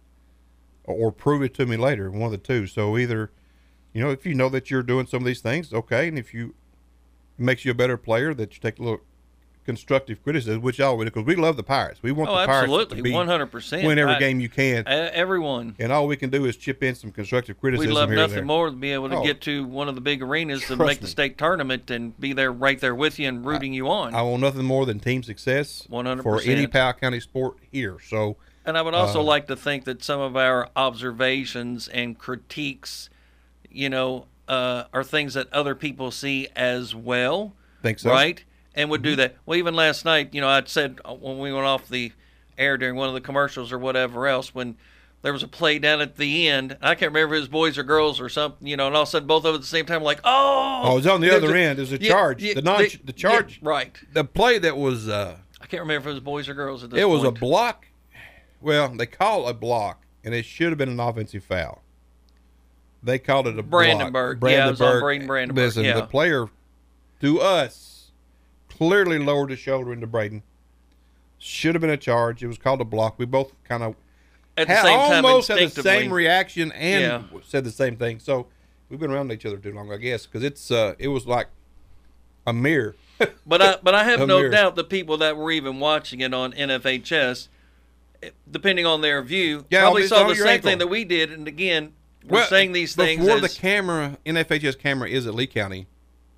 or, or prove it to me later. One of the two. So either, you know, if you know that you're doing some of these things, okay, and if you it makes you a better player, that you take a little constructive criticism, which I always, because we love the Pirates. We want oh, the Pirates absolutely. to be one hundred percent. win every I, game you can. Uh, everyone. And all we can do is chip in some constructive criticism. We'd love here nothing and there. more than be able to oh, get to one of the big arenas to trust make the me. state tournament and be there right there with you and rooting I, you on. I want nothing more than team success one hundred percent. for any Powell County sport here. So, and I would also uh, like to think that some of our observations and critiques, you know, uh, are things that other people see as well. Think so. Right? And would Mm-hmm. do that. Well, even last night, you know, I'd said when we went off the air during one of the commercials or whatever else, when there was a play down at the end, I can't remember if it was boys or girls or something, you know, and all of a sudden both of them at the same time, like, oh! Oh, it was on the other a, end. There's a yeah, charge. Yeah, the non, they, the charge. Yeah, right. The play that was. Uh, I can't remember if it was boys or girls at this It was point. a block. Well, they call it a block, and it should have been an offensive foul. They called it a Brandenburg. block. Yeah, it was on Brandenburg. Braden Brandenburg. Listen, yeah. the player, to us, clearly lowered his shoulder into Braden. Should have been a charge. It was called a block. We both kind of At the same time, almost had the instinctively. same reaction and Yeah. said the same thing. So we've been around each other too long, I guess, because it's uh, it was like a mirror. But I, but I have A no mirror. doubt the people that were even watching it on N F H S, depending on their view, Yeah, probably it's saw on the your same ankle. thing that we did. And again, we're Well, saying these things before as, the camera, N F H S camera is at Lee County.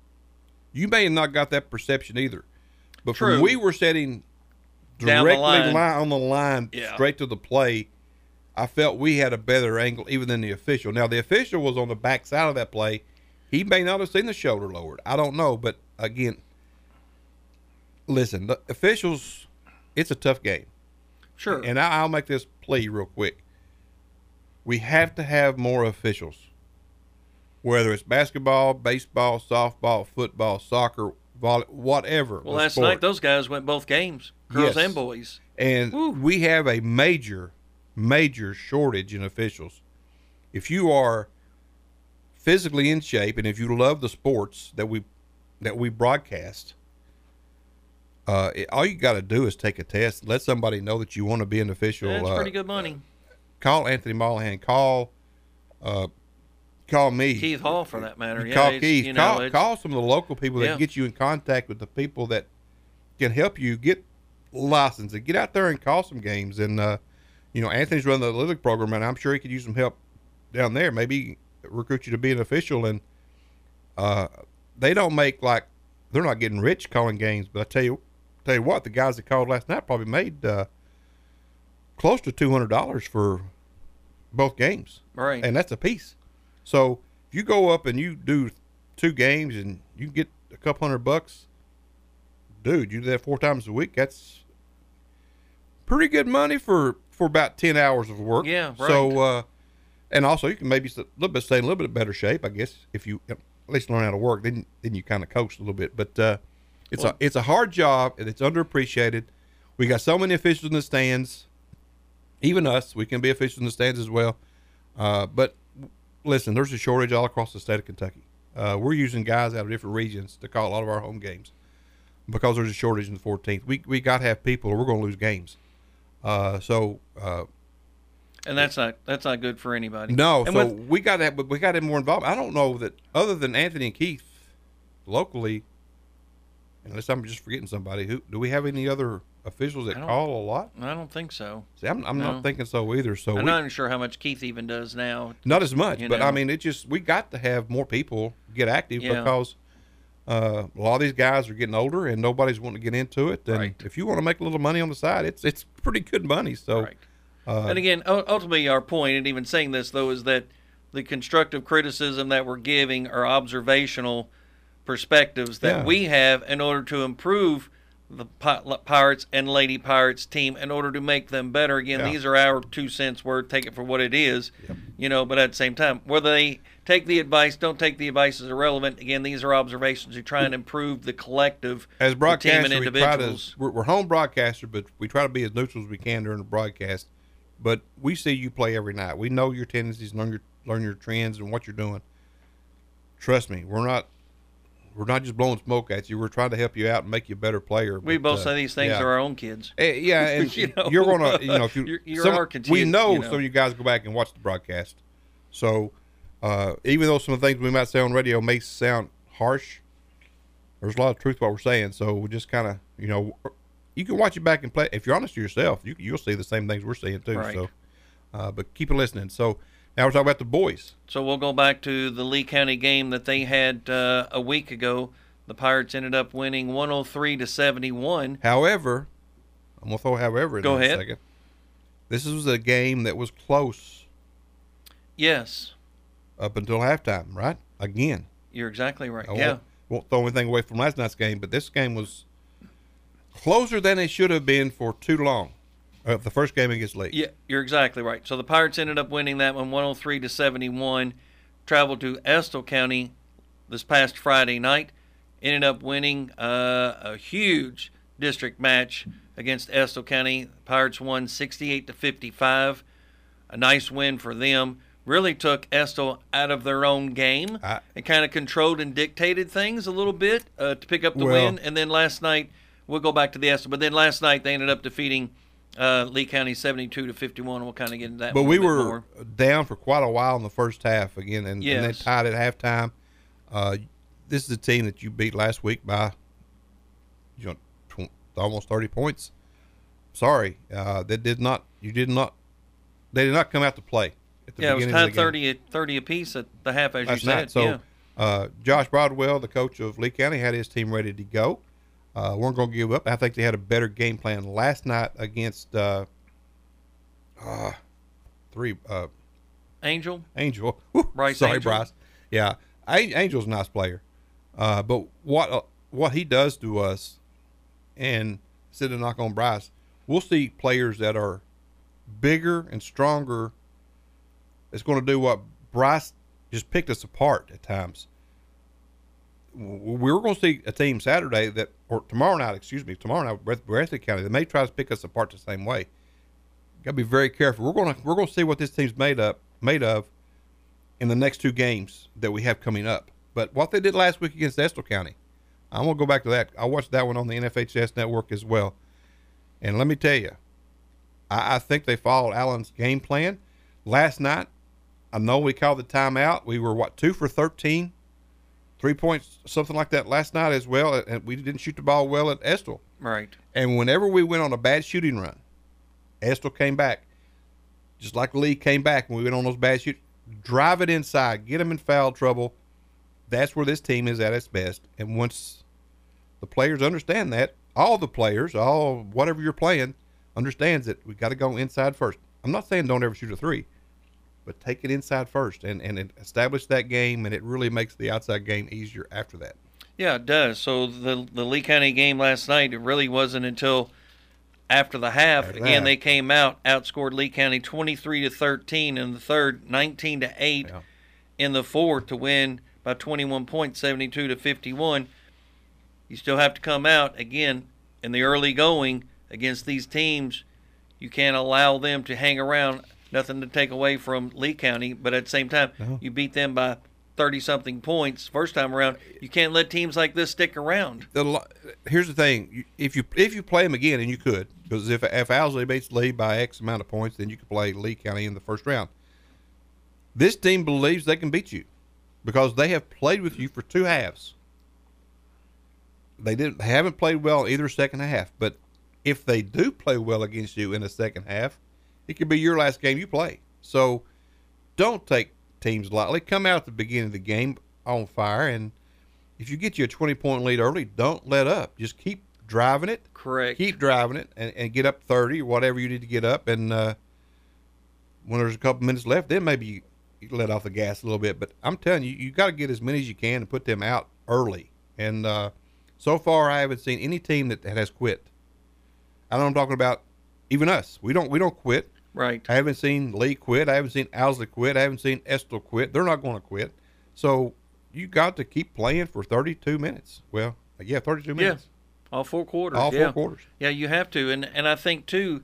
You may have not got that perception either, but True. from we were sitting Down the directly line. li- on the line, Yeah. straight to the play, I felt we had a better angle even than the official. Now the official was on the back side of that play. He may not have seen the shoulder lowered. I don't know, but again, listen, the officials, it's a tough game. Sure. And I, I'll make this plea real quick. We have to have more officials, whether it's basketball, baseball, softball, football, soccer, volley, whatever. well, the last sport. night those guys went both games, girls Yes. and boys. And Woo. we have a major, major shortage in officials. If you are physically in shape and if you love the sports that we that we broadcast, Uh, it, all you got to do is take a test. Let somebody know that you want to be an official. That's uh, pretty good money. Call Anthony Mollahan. Call, uh, call me. Keith Hall, for that matter. Yeah, call it's, Keith. you know, call, it's, call some of the local people that yeah. can get you in contact with the people that can help you get licensed and get out there and call some games. And uh, you know, Anthony's running the Little League program, and I'm sure he could use some help down there. Maybe recruit you to be an official. And uh, they don't make like they're not getting rich calling games, but I tell you. Tell you what, the guys that called last night probably made uh, close to two hundred dollars for both games. Right. And that's a piece. So if you go up and you do two games and you can get a couple hundred bucks, dude, you do that four times a week. That's pretty good money for, for about ten hours of work. Yeah, right. So, uh, and also you can maybe a little bit stay in a little bit better shape, I guess, if you at least learn how to work. Then, then you kind of coast a little bit. But, uh, It's well, a it's a hard job, and it's underappreciated. We got so many officials in the stands, even us. We can be officials in the stands as well. Uh, but listen, there's a shortage all across the state of Kentucky. Uh, we're using guys out of different regions to call a lot of our home games because there's a shortage in the fourteenth. We we got to have people, or we're going to lose games. Uh, so. Uh, and that's not that's not good for anybody. No, and so with, we got to have, we got to have more involvement. I don't know that other than Anthony and Keith, locally. Unless I'm just forgetting somebody. Who do we have any other officials that call a lot? I don't think so. See, I'm, I'm no. not thinking so either. So I'm we, not even sure how much Keith even does now. Not as much, but know. I mean, it just we got to have more people get active yeah. because uh, a lot of these guys are getting older and nobody's wanting to get into it. And right. if you want to make a little money on the side, it's it's pretty good money. So, right. uh, and again, ultimately, our point, and even saying this though, is that the constructive criticism that we're giving are observational perspectives that yeah. we have in order to improve the Pirates and Lady Pirates team in order to make them better. Again, yeah. these are our two cents worth. Take it for what it is, yep. you know. But at the same time, whether they take the advice, don't take the advice is irrelevant. Again, these are observations to try and improve the collective as broadcasters, team and individuals. We try to, we're, we're home broadcasters, but we try to be as neutral as we can during the broadcast. But we see you play every night. We know your tendencies, learn your learn your trends and what you're doing. Trust me, we're not. We're not just blowing smoke at you. We're trying to help you out and make you a better player. We but, both uh, say these things yeah. are our own kids. Uh, yeah, and you know? you're gonna, you know, if you, you're, you're some, our kid, we know, you know. some of you guys go back and watch the broadcast. So, uh, even though some of the things we might say on radio may sound harsh, there's a lot of truth to what we're saying. So we just kind of, you know, you can watch it back and play. If you're honest to yourself, you, you'll see the same things we're seeing too. Right. So, uh, but keep it listening. So. Now we're talking about the boys. So we'll go back to the Lee County game that they had uh, a week ago. The Pirates ended up winning one oh three to seventy-one. However, I'm going to throw however in go there ahead. a second. This was a game that was close. Yes. Up until halftime, right? Again. You're exactly right. I yeah. Won't, won't throw anything away from last night's game, but this game was closer than it should have been for too long. Uh, the first game against Lee. Yeah, you're exactly right. So the Pirates ended up winning that one one oh three to seventy-one. Traveled to Estill County this past Friday night. Ended up winning uh, a huge district match against Estill County. Pirates won sixty-eight to fifty-five. A nice win for them. Really took Estill out of their own game I, and kind of controlled and dictated things a little bit uh, to pick up the well, win. And then last night, we'll go back to the Estill, but then last night they ended up defeating uh, Lee County seventy-two to fifty-one. We'll kind of get into that. But one we a bit were more. down for quite a while in the first half again, and, yes. and they tied at halftime. Uh, this is a team that you beat last week by you know tw- almost thirty points. Sorry, uh, that did not. You did not. They did not come out to play. At the yeah, it was beginning tied of the game. thirty, thirty apiece at the half, as Last you said. night. So, yeah. uh, Josh Broadwell, the coach of Lee County, had his team ready to go. Uh, weren't going to give up. I think they had a better game plan last night against uh, uh, three uh, Angel. Angel. Woo, Bryce sorry, Angel. Bryce. Yeah, Angel's a nice player, uh, but what uh, what he does to us, and instead of knock on Bryce, we'll see players that are bigger and stronger. It's going to do what Bryce just picked us apart at times. We're going to see a team Saturday that, or tomorrow night, excuse me, tomorrow night, Breathitt County, they may try to pick us apart the same way. Got to be very careful. We're going to we're going to see what this team's made up made of in the next two games that we have coming up. But what they did last week against Estill County, I'm going to go back to that. I watched that one on the N F H S network as well. And let me tell you, I, I think they followed Allen's game plan. Last night, I know we called the timeout. We were, what, two for thirteen? Three points, something like that last night as well. And we didn't shoot the ball well at Estill. Right. And whenever we went on a bad shooting run, Estill came back. Just like Lee came back when we went on those bad shoots. Drive it inside. Get them in foul trouble. That's where this team is at its best. And once the players understand that, all the players, all whatever you're playing, understands that we got to go inside first. I'm not saying don't ever shoot a three, but take it inside first and, and establish that game, and it really makes the outside game easier after that. Yeah, it does. So the the Lee County game last night, it really wasn't until after the half. After Again, that. they came out, outscored Lee County twenty-three to thirteen in the third, nineteen to eight Yeah. in the fourth to win by twenty-one points, seventy-two to fifty-one. You still have to come out again in the early going against these teams. You can't allow them to hang around. Nothing to take away from Lee County, but at the same time, No. you beat them by thirty-something points first time around. You can't let teams like this stick around. The, lo- here's the thing: You- if you if you play them again, and you could, because if if Owsley beats Lee by X amount of points, then you could play Lee County in the first round. This team believes they can beat you because they have played with you for two halves. They didn't they haven't played well either second half, but if they do play well against you in the second half, it could be your last game you play. So don't take teams lightly. Come out at the beginning of the game on fire, and if you get you a twenty-point lead early, don't let up. Just keep driving it. Correct. Keep driving it and, and get up thirty or whatever you need to get up. And uh, when there's a couple minutes left, then maybe you, you let off the gas a little bit. But I'm telling you, you got to get as many as you can and put them out early. And uh, so far, I haven't seen any team that, that has quit. I know I'm talking about even us. We don't we don't quit. Right. I haven't seen Lee quit. I haven't seen Owsley quit. I haven't seen Estill quit. They're not going to quit. So you got to keep playing for thirty-two minutes. Well, yeah, thirty-two minutes. Yeah, all four quarters. All yeah. four quarters. Yeah, you have to. And and I think, too,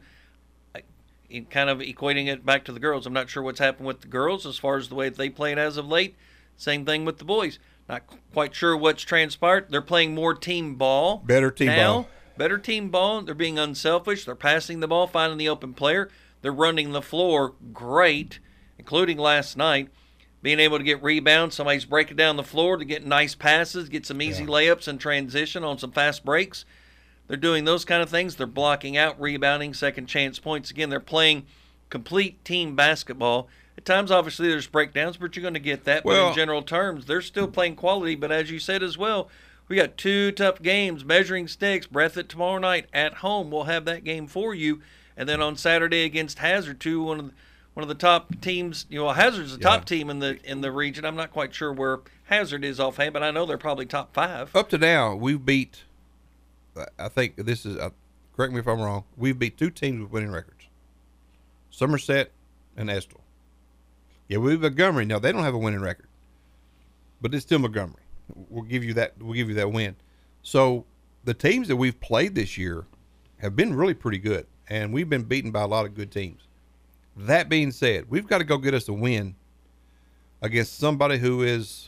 in kind of equating it back to the girls, I'm not sure what's happened with the girls as far as the way they played as of late. Same thing with the boys. Not quite sure what's transpired. They're playing more team ball. Better team now. ball. Better team ball. They're being unselfish. They're passing the ball, finding the open player. They're running the floor great, including last night, being able to get rebounds. Somebody's breaking down the floor to get nice passes, get some easy Yeah. layups and transition on some fast breaks. They're doing those kind of things. They're blocking out, rebounding, second chance points. Again, they're playing complete team basketball. At times, obviously, there's breakdowns, but you're going to get that. Well- but in general terms, they're still playing quality. But as you said as well, we got two tough games, Measuring Sticks, Breathitt tomorrow night at home. We'll have that game for you. And then on Saturday against Hazard, too, one of the, one of the top teams. You know, Hazard's the Yeah. top team in the in the region. I'm not quite sure where Hazard is offhand, but I know they're probably top five. Up to now, we've beat, I think this is, uh, correct me if I'm wrong, we've beat two teams with winning records. Somerset and Estill. Yeah, we have Montgomery. Now, they don't have a winning record, but it's still Montgomery. We'll give you that, we'll give you that win. So the teams that we've played this year have been really pretty good, and we've been beaten by a lot of good teams. That being said, we've got to go get us a win against somebody who is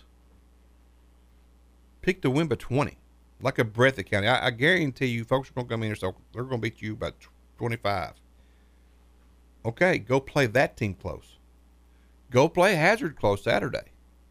picked to win by twenty, like a Breathitt County. I, I guarantee you folks are going to come in here, so they're going to beat you by twenty-five. Okay, go play that team close. Go play Hazard close Saturday.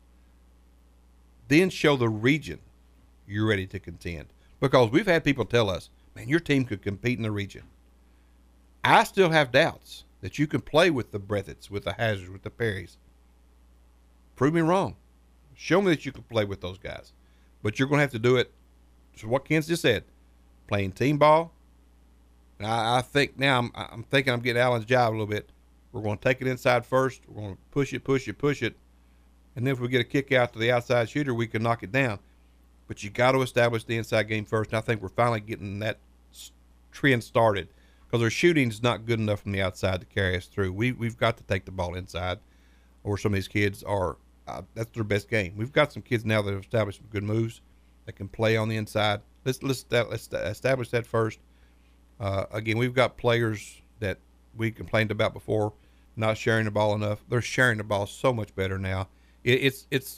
Then show the region you're ready to contend. Because we've had people tell us, man, your team could compete in the region. I still have doubts that you can play with the Breathitts, with the Hazards, with the Perrys. Prove me wrong. Show me that you can play with those guys. But you're going to have to do it, so what Ken just said, playing team ball. And I, I think now, I'm, I'm thinking I'm getting Allen's job a little bit. We're going to take it inside first. We're going to push it, push it, push it. And then if we get a kick out to the outside shooter, we can knock it down. But you got to establish the inside game first. And I think we're finally getting that trend started because our shooting's not good enough from the outside to carry us through. We, we've got to take the ball inside, or some of these kids are, uh, that's their best game. We've got some kids now that have established some good moves that can play on the inside. Let's, let's, let's establish that first. Uh, again, we've got players that we complained about before not sharing the ball enough. They're sharing the ball so much better now. It, it's it's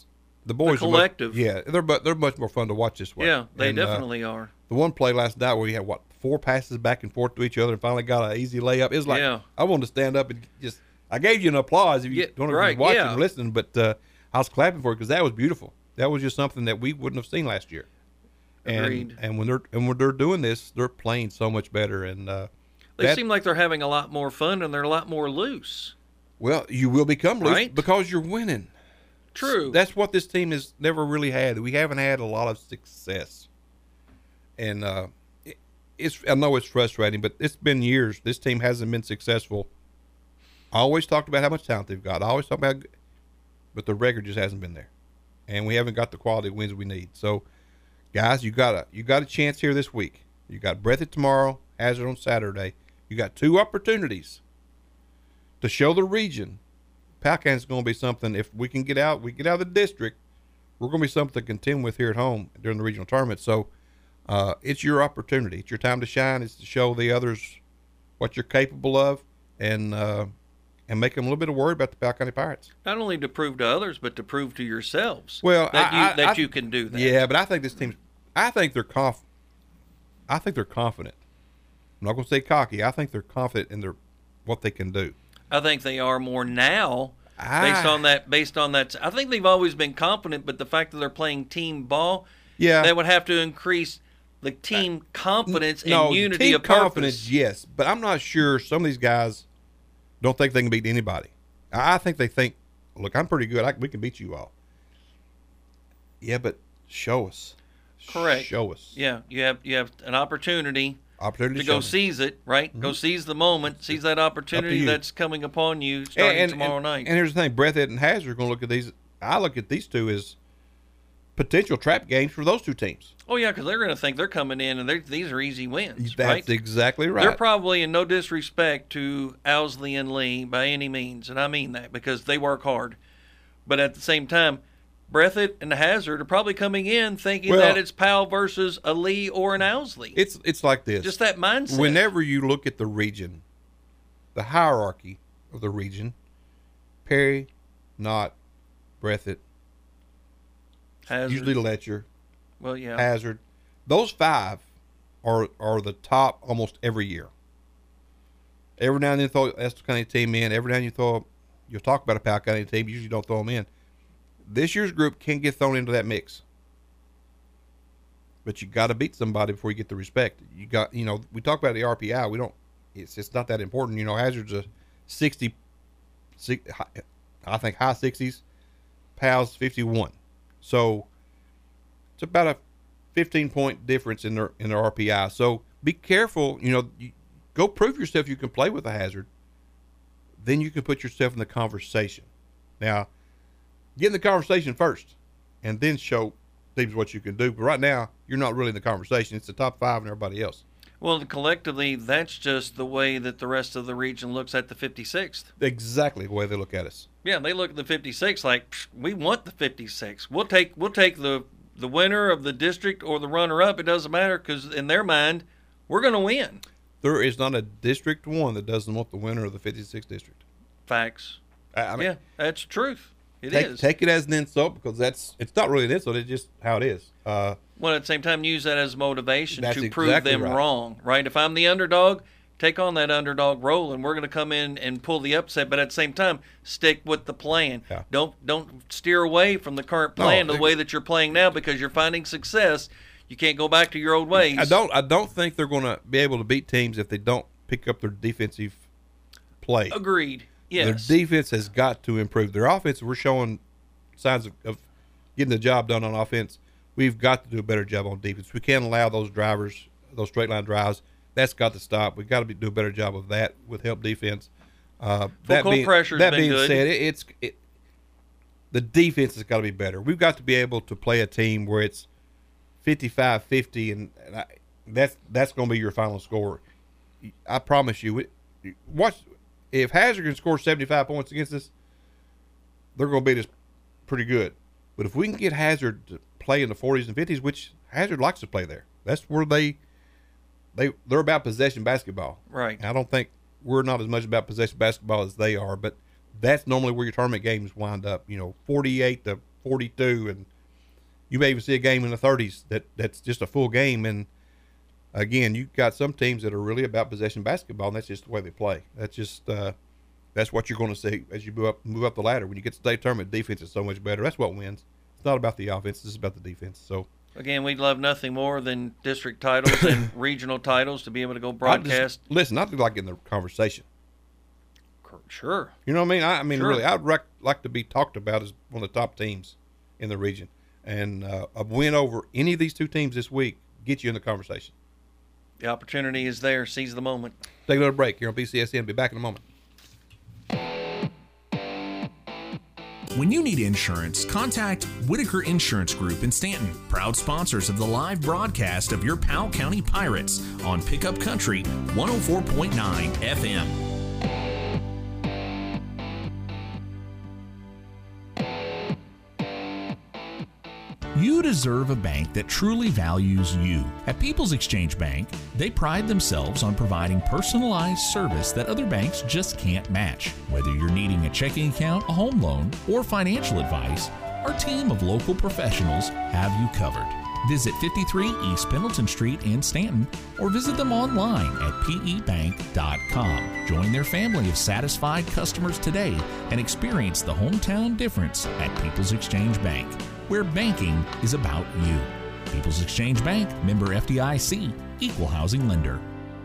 the boys the are collective. Much, yeah, they're but they're much more fun to watch this way. Yeah, they and, definitely uh, are. The one play last night where we had what four passes back and forth to each other and finally got an easy layup. It was like yeah. I wanted to stand up and just. I gave you an applause if you yeah, don't know right, if you're watching yeah. or listening, but uh, I was clapping for it because that was beautiful. That was just something that we wouldn't have seen last year. Agreed. And and when they're and when they're doing this, they're playing so much better. And uh, they that, seem like they're having a lot more fun and they're a lot more loose. Well, you will become loose right? because you're winning. True. That's what this team has never really had. We haven't had a lot of success, and uh, it, it's I know it's frustrating, but it's been years. This team hasn't been successful. I always talked about how much talent they've got. I always talk about, but the record just hasn't been there, and we haven't got the quality wins we need. So, guys, you got a you got a chance here this week. You got Breathitt tomorrow, Hazard on Saturday. You got two opportunities to show the region. Powhatan's going to be something. If we can get out, we get out of the district, we're going to be something to contend with here at home during the regional tournament. So, uh, it's your opportunity. It's your time to shine. It's to show the others what you're capable of, and uh, and make them a little bit of worried about the Powhatan County Pirates. Not only to prove to others, but to prove to yourselves well, that I, you I, that I, you can do that. Yeah, but I think this team's. I think they're conf. I think they're confident. I'm not going to say cocky. I think they're confident in their what they can do. I think they are more now, ah. based on that. Based on that, I think they've always been confident, but the fact that they're playing team ball, yeah, that would have to increase the team confidence and no, unity team of purpose. confidence, yes, but I'm not sure some of these guys don't think they can beat anybody. I think they think, look, I'm pretty good. I, we can beat you all. Yeah, but show us. Correct. Show us. Yeah, you have you have an opportunity. Opportunity to to go me. seize it, right? Mm-hmm. Go seize the moment, seize that opportunity that's coming upon you starting and, and, tomorrow and, night. And here's the thing, Breathitt and Hazard are going to look at these. I look at these two as potential trap games for those two teams. Oh, yeah, because they're going to think they're coming in, and these are easy wins, That's right? exactly right. They're probably, in no disrespect to Owsley and Lee by any means, and I mean that because they work hard. But at the same time, Breathitt and Hazard are probably coming in thinking well, that it's Powell versus a Lee or an Owsley. It's it's like this. Just that mindset. Whenever you look at the region, the hierarchy of the region, Perry, Knott, Breathitt, Hazard. usually Letcher, well, yeah. Hazard, those five are are the top almost every year. Every now and then, throw Estill County team in. Every now and then, you throw, you'll talk about a Powell County team. You usually don't throw them in. This year's group can get thrown into that mix, but you got to beat somebody before you get the respect. You got, you know, we talk about the R P I. We don't. It's it's not that important. You know, Hazard's a sixty, I think high sixties. Powell's fifty-one, so it's about a fifteen point difference in their in their R P I. So be careful. You know, you, go prove yourself you can play with a Hazard. Then you can put yourself in the conversation. Now, get in the conversation first, and then show teams what you can do. But right now, you're not really in the conversation. It's the top five and everybody else. Well, collectively, that's just the way that the rest of the region looks at the fifty-sixth. Exactly the way they look at us. Yeah, they look at the fifty-sixth like, we want the fifty-sixth. We'll take we'll take the, the winner of the district or the runner-up. It doesn't matter because in their mind, we're going to win. There is not a District one that doesn't want the winner of the fifty-sixth district. Facts. I mean, yeah, that's truth. It take, is. Take it as an insult because that's it's not really an insult. It's just how it is. Uh, well, at the same time, use that as motivation to exactly prove them right. wrong, right? If I'm the underdog, take on that underdog role, and we're going to come in and pull the upset. But at the same time, stick with the plan. Yeah. Don't don't steer away from the current plan no, the way that you're playing now because you're finding success. You can't go back to your old ways. I don't. I don't think they're going to be able to beat teams if they don't pick up their defensive play. Agreed. Yes. Their defense has got to improve. Their offense, we're showing signs of, of getting the job done on offense. We've got to do a better job on defense. We can't allow those drivers, those straight line drives. That's got to stop. We've got to be, do a better job of that with help defense. Uh, that Full being, pressure's that been being good. said, it, it's it, the defense has got to be better. We've got to be able to play a team where it's fifty-five fifty, and, and I, that's that's going to be your final score. I promise you. Watch if Hazard can score seventy-five points against us, they're going to beat us pretty good. But if we can get Hazard to play in the forties and fifties, which Hazard likes to play there, that's where they they they're about possession basketball. Right. And I don't think we're not as much about possession basketball as they are, but that's normally where your tournament games wind up. You know, forty-eight to forty-two, and you may even see a game in the thirties that that's just a full game. And again, you've got some teams that are really about possession basketball, and that's just the way they play. That's just uh, that's what you're going to see as you move up move up the ladder. When you get to state tournament, defense is so much better. That's what wins. It's not about the offense. It's about the defense. So again, we'd love nothing more than district titles and regional titles to be able to go broadcast. Just, listen, not like in the conversation. Sure. You know what I mean? I, I mean, Sure. really, I'd rec- like to be talked about as one of the top teams in the region. And uh, a win over any of these two teams this week gets you in the conversation. The opportunity is there. Seize the moment. Take another break here on P C S N. Be back in a moment. When you need insurance, contact Whitaker Insurance Group in Stanton, proud sponsors of the live broadcast of your Powell County Pirates on Pickup Country one oh four point nine F M. You deserve a bank that truly values you. At People's Exchange Bank, they pride themselves on providing personalized service that other banks just can't match. Whether you're needing a checking account, a home loan, or financial advice, our team of local professionals have you covered. Visit fifty-three East Pendleton Street in Stanton or visit them online at p e bank dot com. Join their family of satisfied customers today and experience the hometown difference at People's Exchange Bank, where banking is about you. People's Exchange Bank, member F D I C, equal housing lender.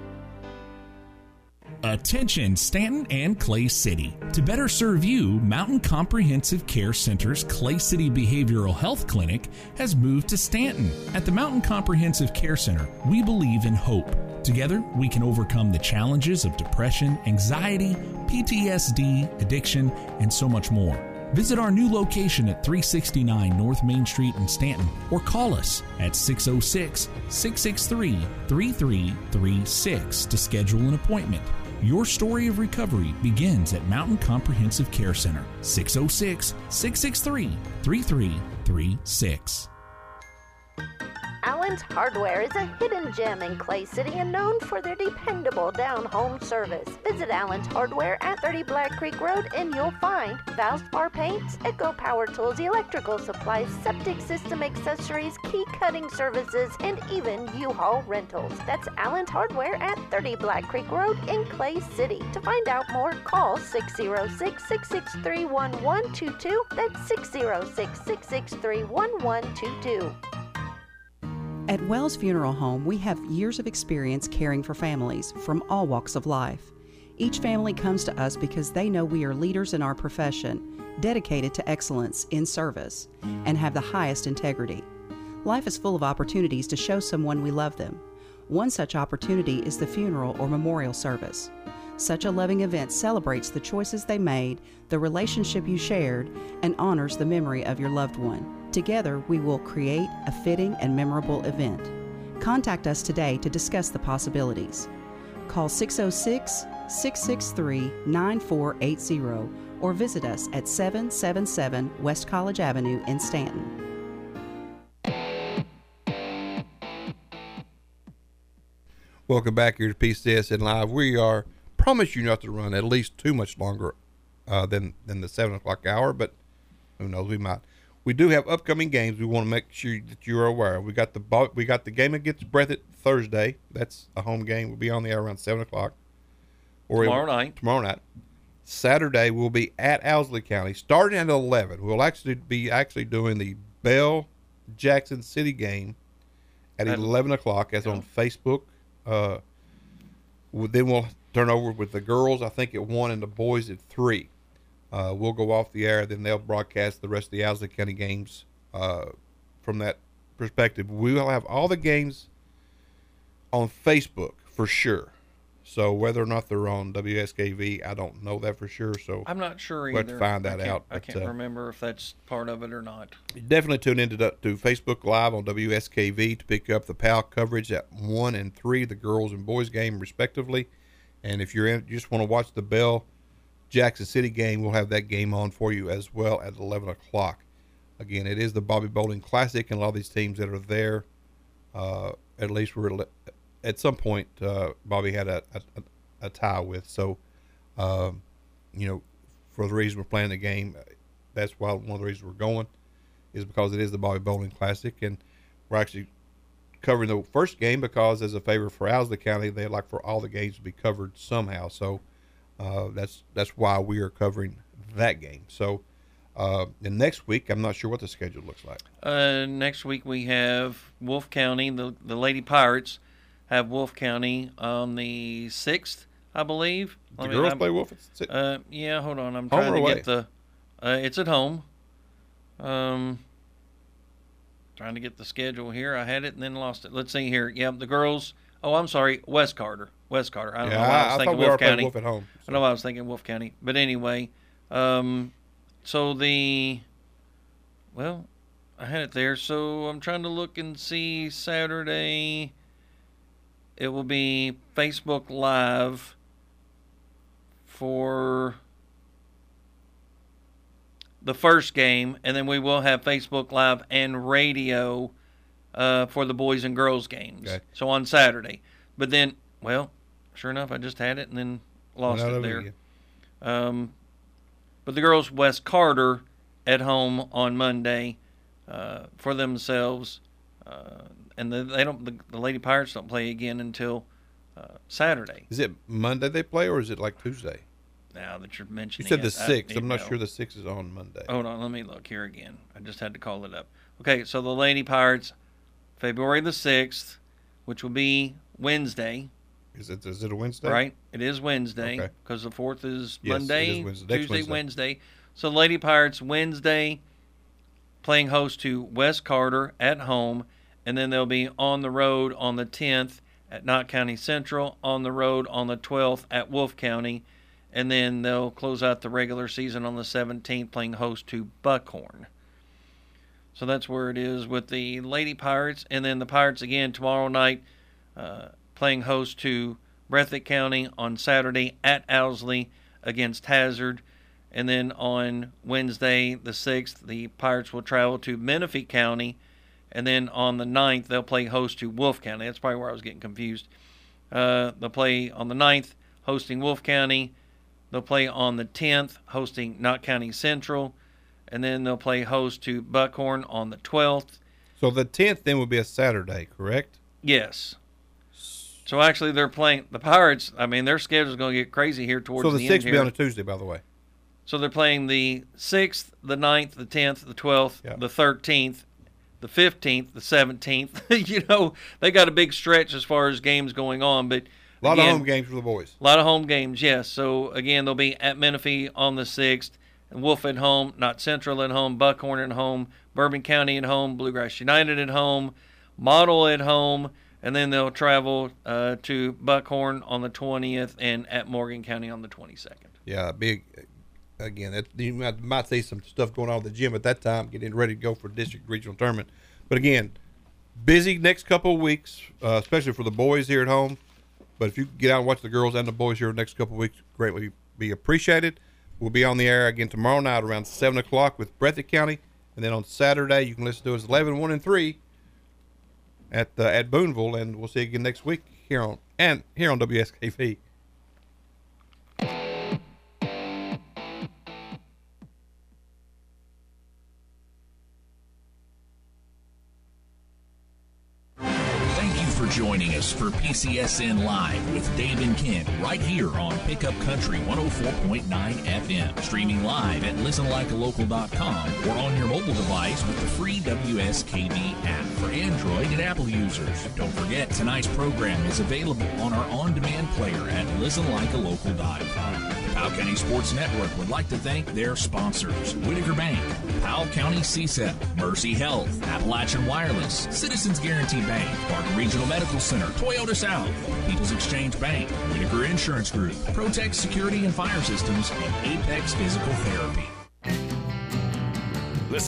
Attention Stanton and Clay City. To better serve you, Mountain Comprehensive Care Center's Clay City Behavioral Health Clinic has moved to Stanton. At the Mountain Comprehensive Care Center, we believe in hope. Together, we can overcome the challenges of depression, anxiety, P T S D, addiction, and so much more. Visit our new location at three sixty-nine North Main Street in Stanton or call us at six oh six, six six three, three three three six to schedule an appointment. Your story of recovery begins at Mountain Comprehensive Care Center, six oh six, six six three, three three three six. Allen's Hardware is a hidden gem in Clay City and known for their dependable down-home service. Visit Allen's Hardware at thirty Black Creek Road and you'll find Valspar paints, Echo Power Tools, electrical supplies, septic system accessories, key cutting services, and even U-Haul rentals. That's Allen's Hardware at thirty Black Creek Road in Clay City. To find out more, call six oh six, six six three, one one two two. That's six oh six, six six three, one one two two. At Wells Funeral Home, we have years of experience caring for families from all walks of life. Each family comes to us because they know we are leaders in our profession, dedicated to excellence in service, and have the highest integrity. Life is full of opportunities to show someone we love them. One such opportunity is the funeral or memorial service. Such a loving event celebrates the choices they made, the relationship you shared, and honors the memory of your loved one. Together, we will create a fitting and memorable event. Contact us today to discuss the possibilities. Call six oh six, six six three, nine four eight zero or visit us at seven seventy-seven West College Avenue in Stanton. Welcome back here to P C S N Live. We are promise you not to run at least too much longer uh, than than the seven o'clock hour, but who knows, we might. We do have upcoming games. We want to make sure that you are aware. We got the we got the game against Breathitt Thursday. That's a home game. We'll be on the air around seven o'clock. Or Tomorrow night. Tomorrow night. Saturday we'll be at Owsley County, starting at eleven. We'll actually be actually doing the Bell Jackson City game at At- eleven o'clock. That's on Facebook. Uh, then we'll turn over with the girls, I think, at one, and the boys at three. Uh, we'll go off the air, then they'll broadcast the rest of the Owsley County games uh, from that perspective. We will have all the games on Facebook for sure. So whether or not they're on W S K V, I don't know that for sure. So I'm not sure either. we'll have to find that I can't- out. I But, can't uh, remember if that's part of it or not. Definitely tune into the, to Facebook Live on W S K V to pick up the P A L coverage at one and three, the girls and boys game respectively. And if you're in, you just want to watch the Bell Jackson City game, we'll have that game on for you as well at eleven o'clock. Again, it is the Bobby Bowling Classic, and a lot of these teams that are there, uh, at least were at some point uh, Bobby had a, a, a tie with. So, um, you know, for the reason we're playing the game, that's why one of the reasons we're going. is because it is the Bobby Bowling Classic, and we're actually covering the first game because, as a favor for Owsley County, they'd like for all the games to be covered somehow. So uh, that's that's why we are covering that game. So uh, and next week, I'm not sure what the schedule looks like. Uh, next week we have Wolfe County. The the Lady Pirates have Wolfe County on the sixth, I believe. The Let girls me, play Wolfe? Uh, yeah, hold on. I'm home trying or to away? get the. Uh, it's at home. Um, trying to get the schedule here. I had it and then lost it. Let's see here. Yeah, the girls. Oh, I'm sorry, West Carter. West Carter. I don't Yeah, know why I I- was I thinking thought we Wolfe already played County. Wolfe at home, I know why I was thinking Wolfe County. But anyway, um, so the. Well, I had it there. So I'm trying to look and see Saturday. It will be Facebook Live for the first game, and then we will have Facebook Live and radio uh, for the boys and girls games. Okay. So on Saturday. But then, well, sure enough, I just had it and then lost Went out it of it there. again. Um, but the girls, West Carter, at home on Monday uh, for themselves, uh, and the, they don't. The, the Lady Pirates don't play again until uh, Saturday. Is it Monday they play, or is it like Tuesday? Now that you're You mentioning, said the it, I sixth. need I'm not to know. sure the sixth is on Monday. Hold on, let me look here again. I just had to call it up. Okay, so the Lady Pirates, February the sixth, which will be Wednesday. Is it is it a Wednesday? Right, it is Wednesday Okay. because the fourth is Yes, it Monday, is Wednesday. Next Tuesday, Wednesday. Wednesday. So Lady Pirates Wednesday, playing host to West Carter at home, and then they'll be on the road on the tenth at Knott County Central, on the road on the twelfth at Wolfe County, and then they'll close out the regular season on the seventeenth, playing host to Buckhorn. So that's where it is with the Lady Pirates, and then the Pirates again tomorrow night, uh, playing host to Breathitt County on Saturday at Owsley against Hazard. And then on Wednesday, the sixth, the Pirates will travel to Menifee County. And then on the ninth, they'll play host to Wolfe County. That's probably where I was getting confused. Uh, they'll play on the ninth, hosting Wolfe County. They'll play on the tenth, hosting Knott County Central. And then they'll play host to Buckhorn on the twelfth. So the tenth then would be a Saturday, correct? Yes. So actually, they're playing the Pirates. I mean, their schedule's going to get crazy here towards So the the sixth end will be here. on a Tuesday, by the way. So they're playing the sixth, the ninth, the tenth, the twelfth, Yeah. the thirteenth, the fifteenth, the seventeenth. You know, they got a big stretch as far as games going on. But A lot again, of home games for the boys. A lot of home games, yes. So, again, they'll be at Menifee on the sixth, and Wolfe at home, Knott Central at home, Buckhorn at home, Bourbon County at home, Bluegrass United at home, Model at home, and then they'll travel uh, to Buckhorn on the twentieth and at Morgan County on the twenty-second. Yeah, big. Again, that, you might, might see some stuff going on at the gym at that time, getting ready to go for district regional tournament. But again, busy next couple of weeks, uh, especially for the boys here at home. But if you can get out and watch the girls and the boys here the next couple of weeks, greatly be appreciated. We'll be on the air again tomorrow night around seven o'clock with Breathitt County. And then on Saturday, you can listen to us eleven, one, and three at uh, at Boonville. And we'll see you again next week here on and here on W S K V. Thank you for joining us for P C S N Live with Dave and Ken right here on Pickup Country one oh four point nine F M. Streaming live at listen like a local dot com or on your mobile device with the free W S K V app for Android and Apple users. Don't forget, tonight's program is available on our on-demand player at listen like a local dot com. The Powell County Sports Network would like to thank their sponsors: Whitaker Bank, Powell County C S E P, Mercy Health, Appalachian Wireless, Citizens Guarantee Bank, Parker Regional Medical Center, Toyota South, People's Exchange Bank, Whitaker Insurance Group, Protect Security and Fire Systems, and Apex Physical Therapy.